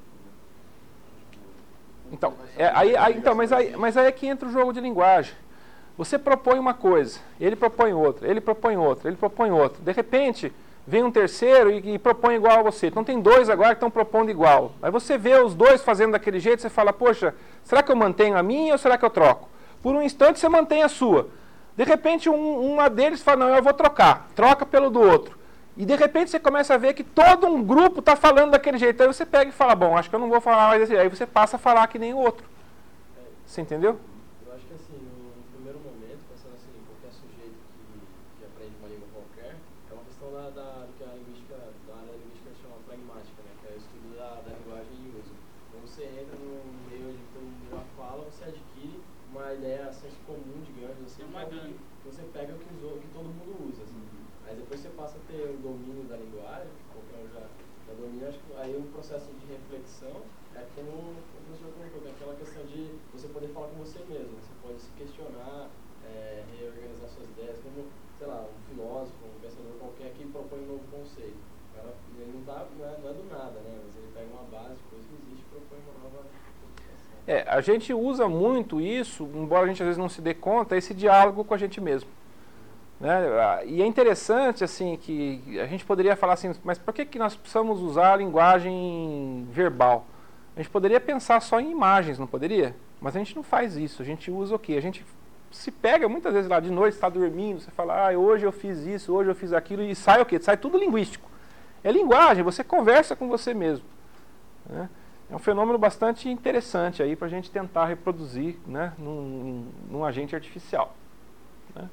Então, mas aí é que entra o jogo de linguagem. Você propõe uma coisa, ele propõe outra, ele propõe outra, ele propõe outra. De repente, vem um terceiro e propõe igual a você. Então tem dois agora que estão propondo igual. Aí você vê os dois fazendo daquele jeito, você fala, poxa, será que eu mantenho a minha ou será que eu troco? Por um instante você mantém a sua. De repente uma deles fala, não, eu vou trocar. Troca pelo do outro. E de repente você começa a ver que todo um grupo está falando daquele jeito. Aí você pega e fala, bom, acho que eu não vou falar mais desse jeito. Aí você passa a falar que nem o outro. Você entendeu? Eu acho que assim, no primeiro momento, pensando assim, qualquer sujeito que aprende uma língua qualquer, é uma questão do que a linguística, da área linguística chama pragmática, né? Que é o estudo da linguagem e uso. Então você entra num meio onde todo mundo já fala, você adquire uma ideia senso comum, digamos assim, que você pega o que todo mundo usa. Assim. Mas depois você passa a ter o domínio da linguagem, qualquer um já domina, acho que aí o processo de reflexão é como o professor comentou, que é aquela questão de você poder falar com você mesmo, você pode se questionar, reorganizar suas ideias, como, sei lá, um filósofo, um pensador qualquer que propõe um novo conceito. O cara, ele não é do nada, né? Mas ele pega uma base, coisa que existe, e propõe uma nova interpretação. A gente usa muito isso, embora a gente às vezes não se dê conta, esse diálogo com a gente mesmo. Né? E é interessante, assim, que a gente poderia falar assim, mas por que nós precisamos usar a linguagem verbal? A gente poderia pensar só em imagens, não poderia? Mas a gente não faz isso, a gente usa o quê? A gente se pega muitas vezes lá de noite, está dormindo, você fala, hoje eu fiz isso, hoje eu fiz aquilo, e sai o quê? Sai tudo linguístico. É linguagem, você conversa com você mesmo. Né? É um fenômeno bastante interessante aí para a gente tentar reproduzir, né, num agente artificial. Né?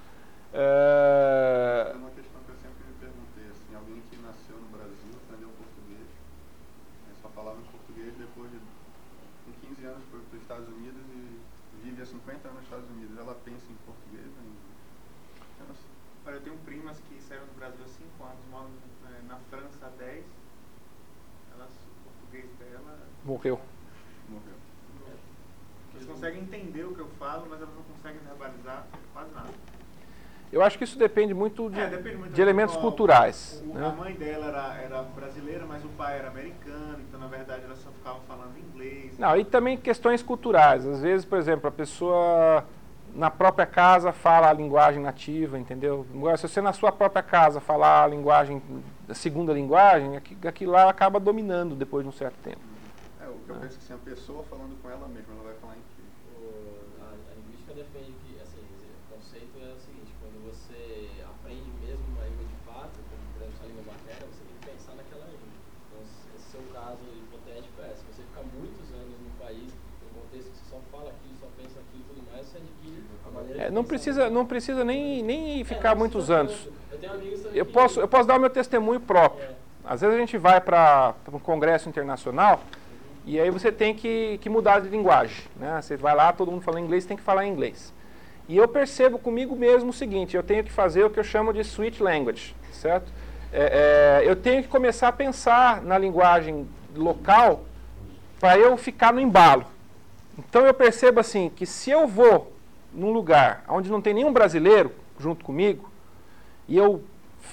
É uma questão que eu sempre me perguntei, assim, alguém que nasceu no Brasil, aprendeu português, só falava em português, depois de com 15 anos foi para os Estados Unidos e vive há 50 anos nos Estados Unidos, ela pensa em português ainda? Eu não sei. Olha, eu tenho primas que saíram do Brasil há 5 anos, moram na França há 10. O português dela Morreu. eles conseguem entender o que eu falo, mas elas não conseguem verbalizar quase nada. Eu acho que isso depende muito Depende muito de elementos culturais. A Né? mãe dela era brasileira, mas o pai era americano, então na verdade elas só ficavam falando inglês. Não, e também questões culturais. Às vezes, por exemplo, a pessoa na própria casa fala a linguagem nativa, entendeu? Agora, se você na sua própria casa falar a linguagem, a segunda linguagem, aquilo lá acaba dominando depois de um certo tempo. O que eu penso que assim, a pessoa falando com ela mesma, ela vai falar em quê? A linguística defende que, assim, o conceito é o seguinte, quando você aprende mesmo uma língua de fato, como por exemplo a língua materna, você tem que pensar naquela língua. Então, esse seu caso hipotético se você ficar muitos anos num país, num contexto que você só fala aquilo, só pensa aquilo e tudo mais, você adquire a maneira de Não precisa nem ficar muitos anos. Eu tenho amigos também Eu posso dar o meu testemunho próprio. Às vezes a gente vai para um congresso internacional e aí você tem que mudar de linguagem. Né? Você vai lá, todo mundo fala inglês, tem que falar inglês. E eu percebo comigo mesmo o seguinte, eu tenho que fazer o que eu chamo de switch language, certo? Eu tenho que começar a pensar na linguagem local para eu ficar no embalo. Então eu percebo assim, que se eu vou num lugar onde não tem nenhum brasileiro junto comigo, e eu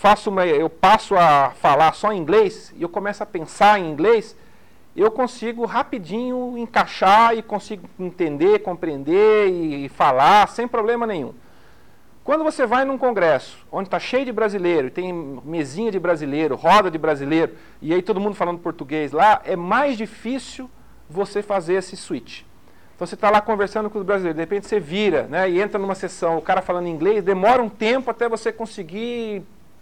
passo a falar só em inglês, e eu começo a pensar em inglês, eu consigo rapidinho encaixar e consigo entender, compreender e falar sem problema nenhum. Quando você vai num congresso onde está cheio de brasileiro, tem mesinha de brasileiro, roda de brasileiro, e aí todo mundo falando português lá, é mais difícil você fazer esse switch. Então você está lá conversando com os brasileiros, de repente você vira, né, e entra numa sessão, o cara falando inglês, demora um tempo até você conseguir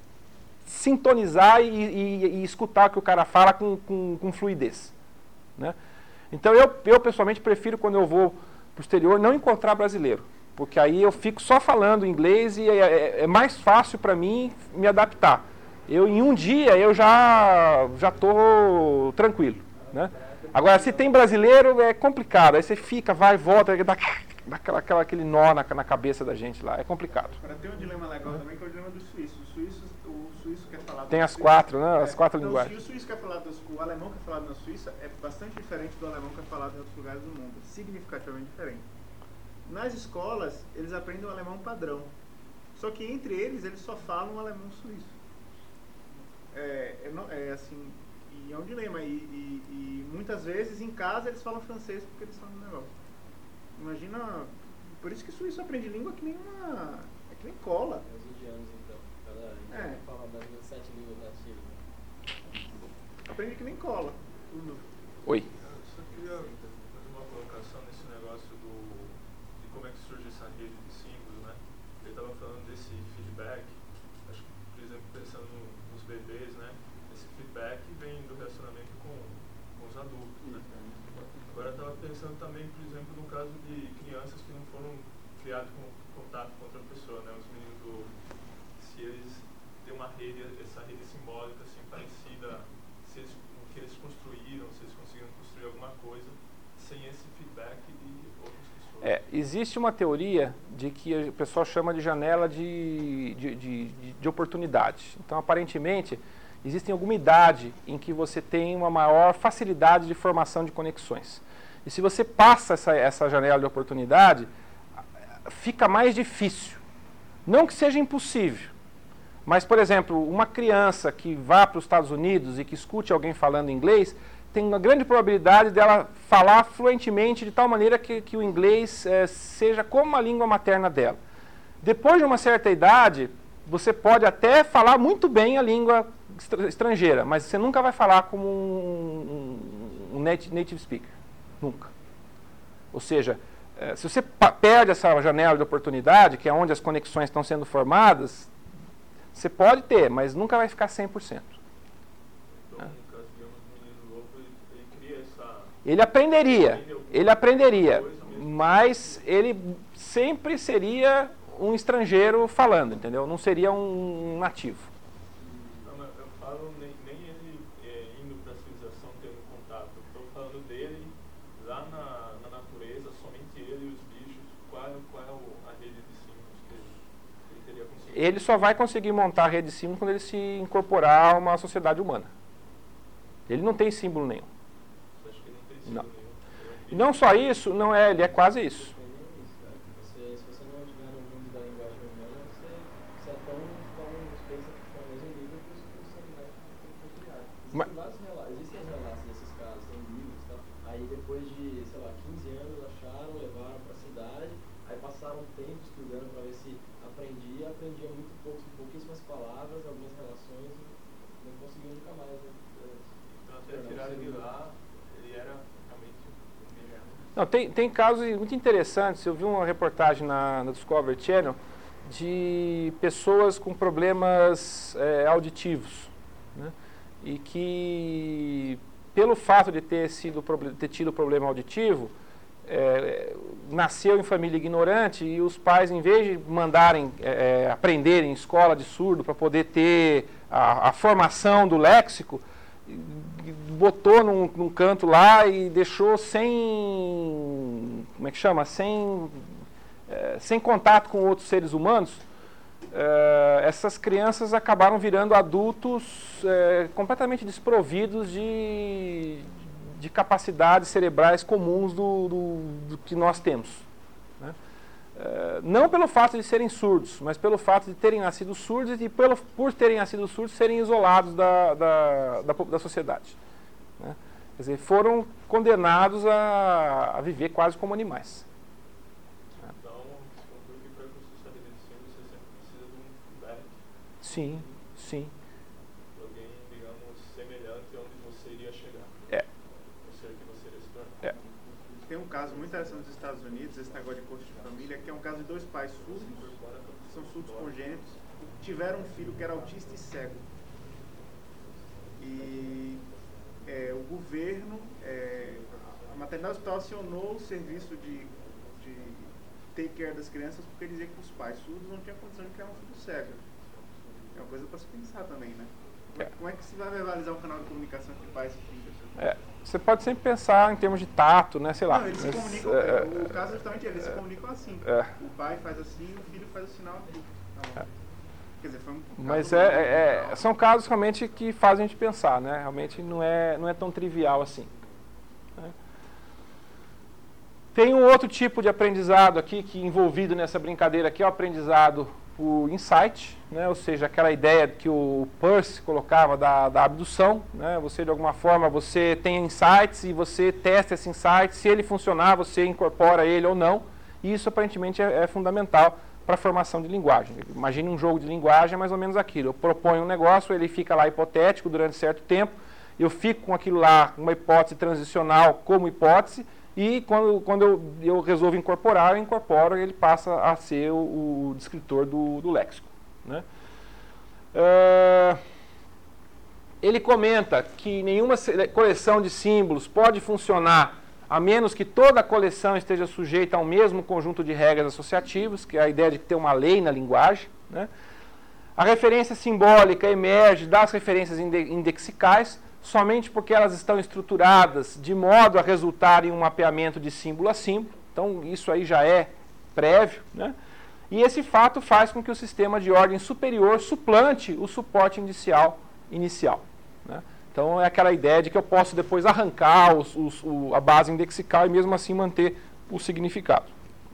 sintonizar e escutar o que o cara fala com fluidez. Né? Então eu pessoalmente prefiro, quando eu vou para o exterior, não encontrar brasileiro, porque aí eu fico só falando inglês e é mais fácil para mim me adaptar. Em um dia eu já estou tranquilo. Né? Agora, se tem brasileiro, é complicado. Aí você fica, vai e volta, dá aquele nó na cabeça da gente lá. É complicado. Agora tem um dilema legal também, que é o dilema dos suíços. O suíço quer falar... Tem as quatro, né? As quatro então, linguagens. Se o suíço quer falar, o alemão que é falado na Suíça é bastante diferente do alemão que é falado em outros lugares do mundo. Significativamente diferente. Nas escolas, eles aprendem o alemão padrão. Só que entre eles só falam o alemão suíço. Assim... E é um dilema. E muitas vezes em casa eles falam francês porque eles falam um negócio. Imagina. Por isso que o suíço aprende língua que nem uma. É que nem cola. Os indianos, então. Cada fala mais ou menos 7 línguas nativas. Aprende que nem cola. Tudo. Oi. Eu só queria fazer uma colocação nesse negócio de como é que surge essa rede de símbolos, né? Ele estava falando desse feedback. Acho que, por exemplo, pensando nos bebês, né? Esse feedback vem do relacionamento com os adultos, né? Agora eu estava pensando também, por exemplo, no caso de crianças que não foram criadas com contato com outra pessoa, né? Os meninos se eles têm uma rede, essa rede simbólica assim parecida, se eles, o que eles construíram, se eles conseguiram construir alguma coisa sem esse feedback de outras pessoas. Existe uma teoria de que o pessoal chama de janela de oportunidade. Então, aparentemente, existe alguma idade em que você tem uma maior facilidade de formação de conexões. E se você passa essa janela de oportunidade, fica mais difícil. Não que seja impossível, mas, por exemplo, uma criança que vá para os Estados Unidos e que escute alguém falando inglês, tem uma grande probabilidade dela falar fluentemente de tal maneira que o inglês seja como a língua materna dela. Depois de uma certa idade, você pode até falar muito bem a língua estrangeira, mas você nunca vai falar como um native speaker. Nunca. Ou seja, se você perde essa janela de oportunidade, que é onde as conexões estão sendo formadas, você pode ter, mas nunca vai ficar 100%. Então, no caso, digamos, do menino louco, ele cria essa... Ele aprenderia, mas ele sempre seria um estrangeiro falando, entendeu? Não seria um nativo. Não, mas eu falo nem ele indo para a civilização, tendo contato. Estou falando dele lá na natureza, somente ele e os bichos. Qual é a rede de símbolos que ele teria conseguido? Ele só vai conseguir montar a rede de símbolos quando ele se incorporar a uma sociedade humana. Ele não tem símbolo nenhum. Você acha que ele não tem símbolo nenhum? E não só isso, ele é quase isso. Se você não tiver no mundo da linguagem humana, você é tão pensa que foi ao mesmo nível que os animais que foi criado. Existem os relatos desses casos, tem livros e tal. Aí depois de, sei lá, 15 anos acharam, levaram para a cidade, aí passaram um tempo estudando para ver se aprendia muito pouquíssimas palavras, algumas relações, e não conseguiu nunca mais. Então até tiraram de lá, ele era realmente um Não, tem casos muito interessantes. Eu vi uma reportagem na Discovery Channel de pessoas com problemas auditivos, né? E que, pelo fato de ter tido problema auditivo, nasceu em família ignorante e os pais, em vez de mandarem aprender em escola de surdo para poder ter a formação do léxico, botou num canto lá e deixou sem, como é que chama? Sem contato com outros seres humanos. Essas crianças acabaram virando adultos completamente desprovidos de capacidades cerebrais comuns do que nós temos, né? Não pelo fato de serem surdos, mas pelo fato de terem nascido surdos e por terem nascido surdos serem isolados da sociedade, né? Quer dizer, foram condenados a viver quase como animais. Então, se conclui que para construir essa rede de símbolos você sempre precisa de um feedback. Sim, sim. Alguém, digamos, semelhante onde você iria chegar. O ser que você iria se tornar. Tem um caso muito interessante nos Estados Unidos, esse negócio de curso de família, que é um caso de dois pais surdos, são surdos congênitos, tiveram um filho que era autista e cego. E o governo, a maternidade hospital acionou o serviço de take care das crianças porque dizia que os pais surdos não tinham condição de criar um filho cego. É uma coisa para se pensar também, né? Como é que se vai verbalizar um canal de comunicação entre pais e filhos? Você pode sempre pensar em termos de tato, né? Sei lá. Não, eles se comunicam, o caso é justamente eles se comunicam assim. O pai faz assim e o filho faz o sinal aqui. Quer dizer, foi um Mas caso são casos realmente que fazem a gente pensar, né? Realmente não é tão trivial assim, né? Tem um outro tipo de aprendizado aqui que envolvido nessa brincadeira aqui é o aprendizado por insight, né? Ou seja, aquela ideia que o Peirce colocava da abdução, né? Você, de alguma forma, você tem insights e você testa esse insight, se ele funcionar, você incorpora ele ou não, e isso aparentemente é fundamental para a formação de linguagem. Imagine um jogo de linguagem, é mais ou menos aquilo. Eu proponho um negócio, ele fica lá hipotético durante certo tempo, eu fico com aquilo lá, uma hipótese transicional como hipótese, e quando eu resolvo incorporar, eu incorporo e ele passa a ser o descritor do léxico, né? Ele comenta que nenhuma coleção de símbolos pode funcionar a menos que toda a coleção esteja sujeita ao mesmo conjunto de regras associativas, que é a ideia de ter uma lei na linguagem, né? A referência simbólica emerge das referências indexicais, somente porque elas estão estruturadas de modo a resultar em um mapeamento de símbolo a símbolo, Então, isso aí já é prévio, né? E esse fato faz com que o sistema de ordem superior suplante o suporte inicial, né? Então, é aquela ideia de que eu posso depois arrancar a base indexical e mesmo assim manter o significado.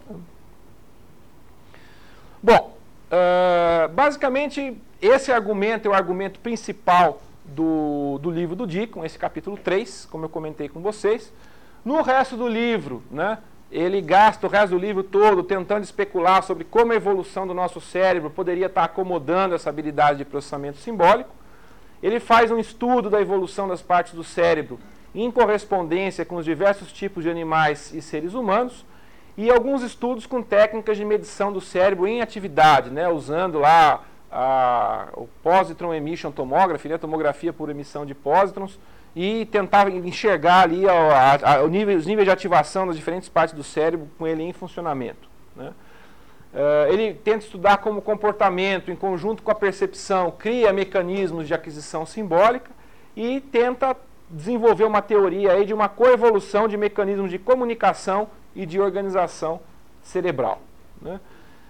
Bom, basicamente, esse argumento é o argumento principal do livro do Deacon, esse capítulo 3, como eu comentei com vocês. No resto do livro, né, ele gasta o resto do livro todo tentando especular sobre como a evolução do nosso cérebro poderia estar acomodando essa habilidade de processamento simbólico. Ele faz um estudo da evolução das partes do cérebro em correspondência com os diversos tipos de animais e seres humanos, e alguns estudos com técnicas de medição do cérebro em atividade, né, usando lá o positron emission tomography, né, tomografia por emissão de pósitrons, e tentar enxergar ali os níveis de ativação das diferentes partes do cérebro com ele em funcionamento, né. Ele tenta estudar como o comportamento, em conjunto com a percepção, cria mecanismos de aquisição simbólica e tenta desenvolver uma teoria aí de uma coevolução de mecanismos de comunicação e de organização cerebral, né?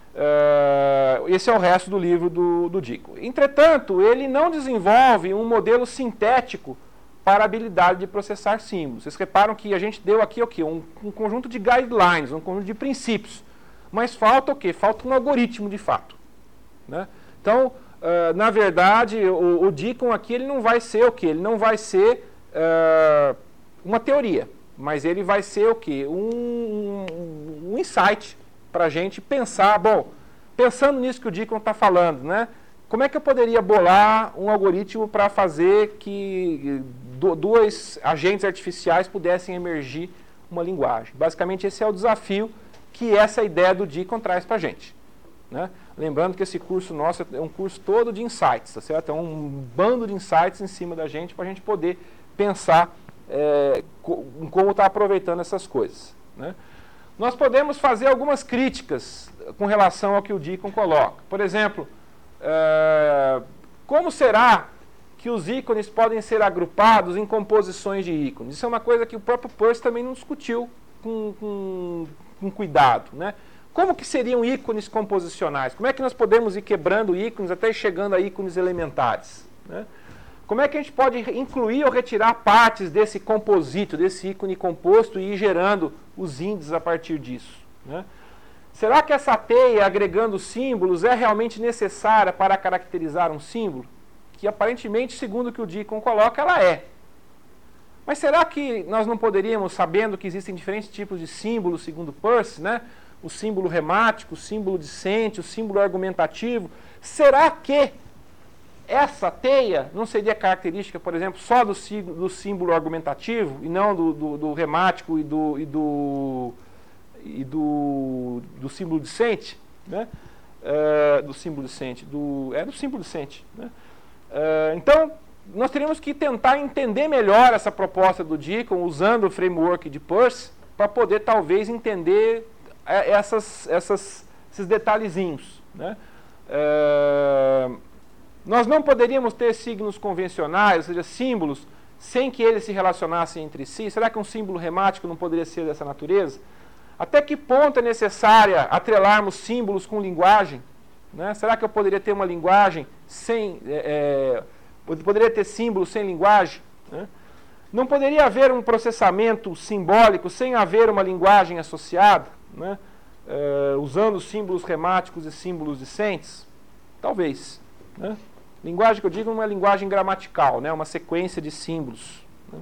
Esse é o resto do livro do Deacon. Entretanto, ele não desenvolve um modelo sintético para a habilidade de processar símbolos. Vocês reparam que a gente deu aqui o quê? Um conjunto de guidelines, um conjunto de princípios. Mas falta o quê? Falta um algoritmo de fato, né? Então, na verdade, o Deacon aqui ele não vai ser o quê? Ele não vai ser uma teoria, mas ele vai ser o quê? Um insight para a gente pensar, bom, pensando nisso que o Deacon está falando, né? Como é que eu poderia bolar um algoritmo para fazer que dois agentes artificiais pudessem emergir uma linguagem? Basicamente, esse é o desafio que essa ideia do Deacon traz para a gente, né? Lembrando que esse curso nosso é um curso todo de insights, tá certo? É um bando de insights em cima da gente para a gente poder pensar em como está aproveitando essas coisas, né? Nós podemos fazer algumas críticas com relação ao que o Deacon coloca. Por exemplo, como será que os ícones podem ser agrupados em composições de ícones? Isso é uma coisa que o próprio Peirce também não discutiu com cuidado, né? Como que seriam ícones composicionais? Como é que nós podemos ir quebrando ícones até chegando a ícones elementares, né? Como é que a gente pode incluir ou retirar partes desse composito, desse ícone composto e ir gerando os índices a partir disso, né? Será que essa teia agregando símbolos é realmente necessária para caracterizar um símbolo? Que aparentemente, segundo o que o Deacon coloca, ela é. Mas será que nós não poderíamos, sabendo que existem diferentes tipos de símbolos, segundo Peirce, né? O símbolo remático, o símbolo dicente, o símbolo argumentativo, será que essa teia não seria característica, por exemplo, só do símbolo argumentativo e não do remático e do símbolo dicente, né? Do símbolo dicente, do símbolo dicente, né? Então, nós teríamos que tentar entender melhor essa proposta do Deacon usando o framework de Peirce para poder talvez entender esses detalhezinhos, né? Nós não poderíamos ter signos convencionais, ou seja, símbolos, sem que eles se relacionassem entre si. Será que um símbolo remático não poderia ser dessa natureza? Até que ponto é necessária atrelarmos símbolos com linguagem, né? Será que eu poderia ter uma linguagem sem... poderia ter símbolos sem linguagem, né? Não poderia haver um processamento simbólico sem haver uma linguagem associada, né? Usando símbolos remáticos e símbolos dicentes? Talvez, né? Linguagem que eu digo não é linguagem gramatical, né? Uma sequência de símbolos, né?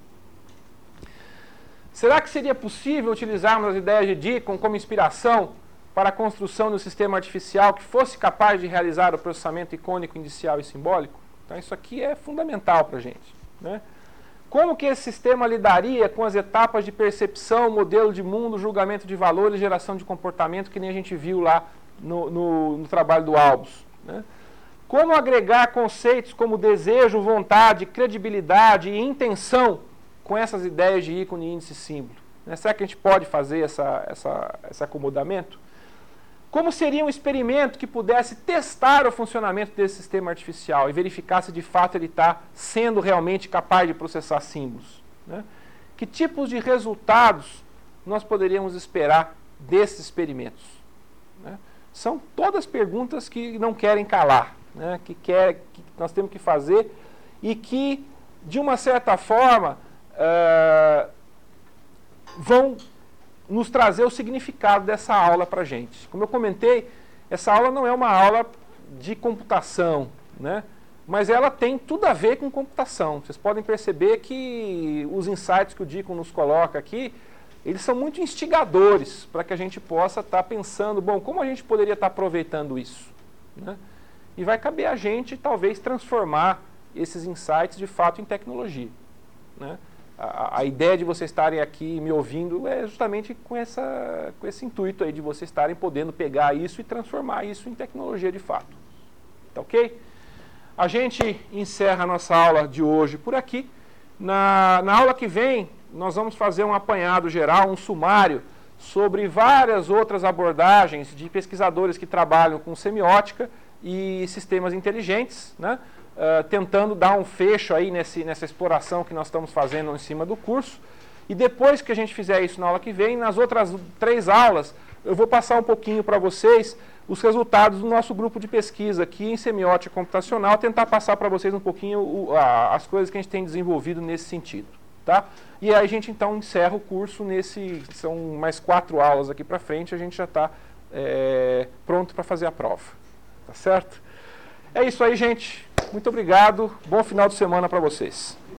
Será que seria possível utilizarmos as ideias de Deacon como inspiração para a construção de um sistema artificial que fosse capaz de realizar o processamento icônico, indicial e simbólico? Então isso aqui é fundamental para a gente, né? Como que esse sistema lidaria com as etapas de percepção, modelo de mundo, julgamento de valores, geração de comportamento, que nem a gente viu lá no trabalho do Albus, né? Como agregar conceitos como desejo, vontade, credibilidade e intenção com essas ideias de ícone, índice e símbolo, né? Será que a gente pode fazer esse acomodamento? Como seria um experimento que pudesse testar o funcionamento desse sistema artificial e verificar se de fato ele está sendo realmente capaz de processar símbolos, né? Que tipos de resultados nós poderíamos esperar desses experimentos? Né? São todas perguntas que não querem calar, né? que nós temos que fazer e que, de uma certa forma, vão nos trazer o significado dessa aula para a gente. Como eu comentei, essa aula não é uma aula de computação, né? Mas ela tem tudo a ver com computação. Vocês podem perceber que os insights que o Deacon nos coloca aqui, eles são muito instigadores para que a gente possa estar pensando, bom, como a gente poderia estar aproveitando isso? Né? E vai caber a gente, talvez, transformar esses insights de fato em tecnologia. Né? A ideia de vocês estarem aqui me ouvindo é justamente com esse intuito aí de vocês estarem podendo pegar isso e transformar isso em tecnologia de fato. Tá ok? A gente encerra a nossa aula de hoje por aqui. Na aula que vem, nós vamos fazer um apanhado geral, um sumário sobre várias outras abordagens de pesquisadores que trabalham com semiótica e sistemas inteligentes, né? Tentando dar um fecho aí nessa exploração que nós estamos fazendo em cima do curso. E depois que a gente fizer isso na aula que vem, nas outras 3 aulas, eu vou passar um pouquinho para vocês os resultados do nosso grupo de pesquisa aqui em semiótica computacional, tentar passar para vocês um pouquinho as coisas que a gente tem desenvolvido nesse sentido. Tá? E aí a gente então encerra o curso são mais 4 aulas aqui para frente, a gente já está pronto para fazer a prova. Tá certo? É isso aí, gente. Muito obrigado. Bom final de semana para vocês.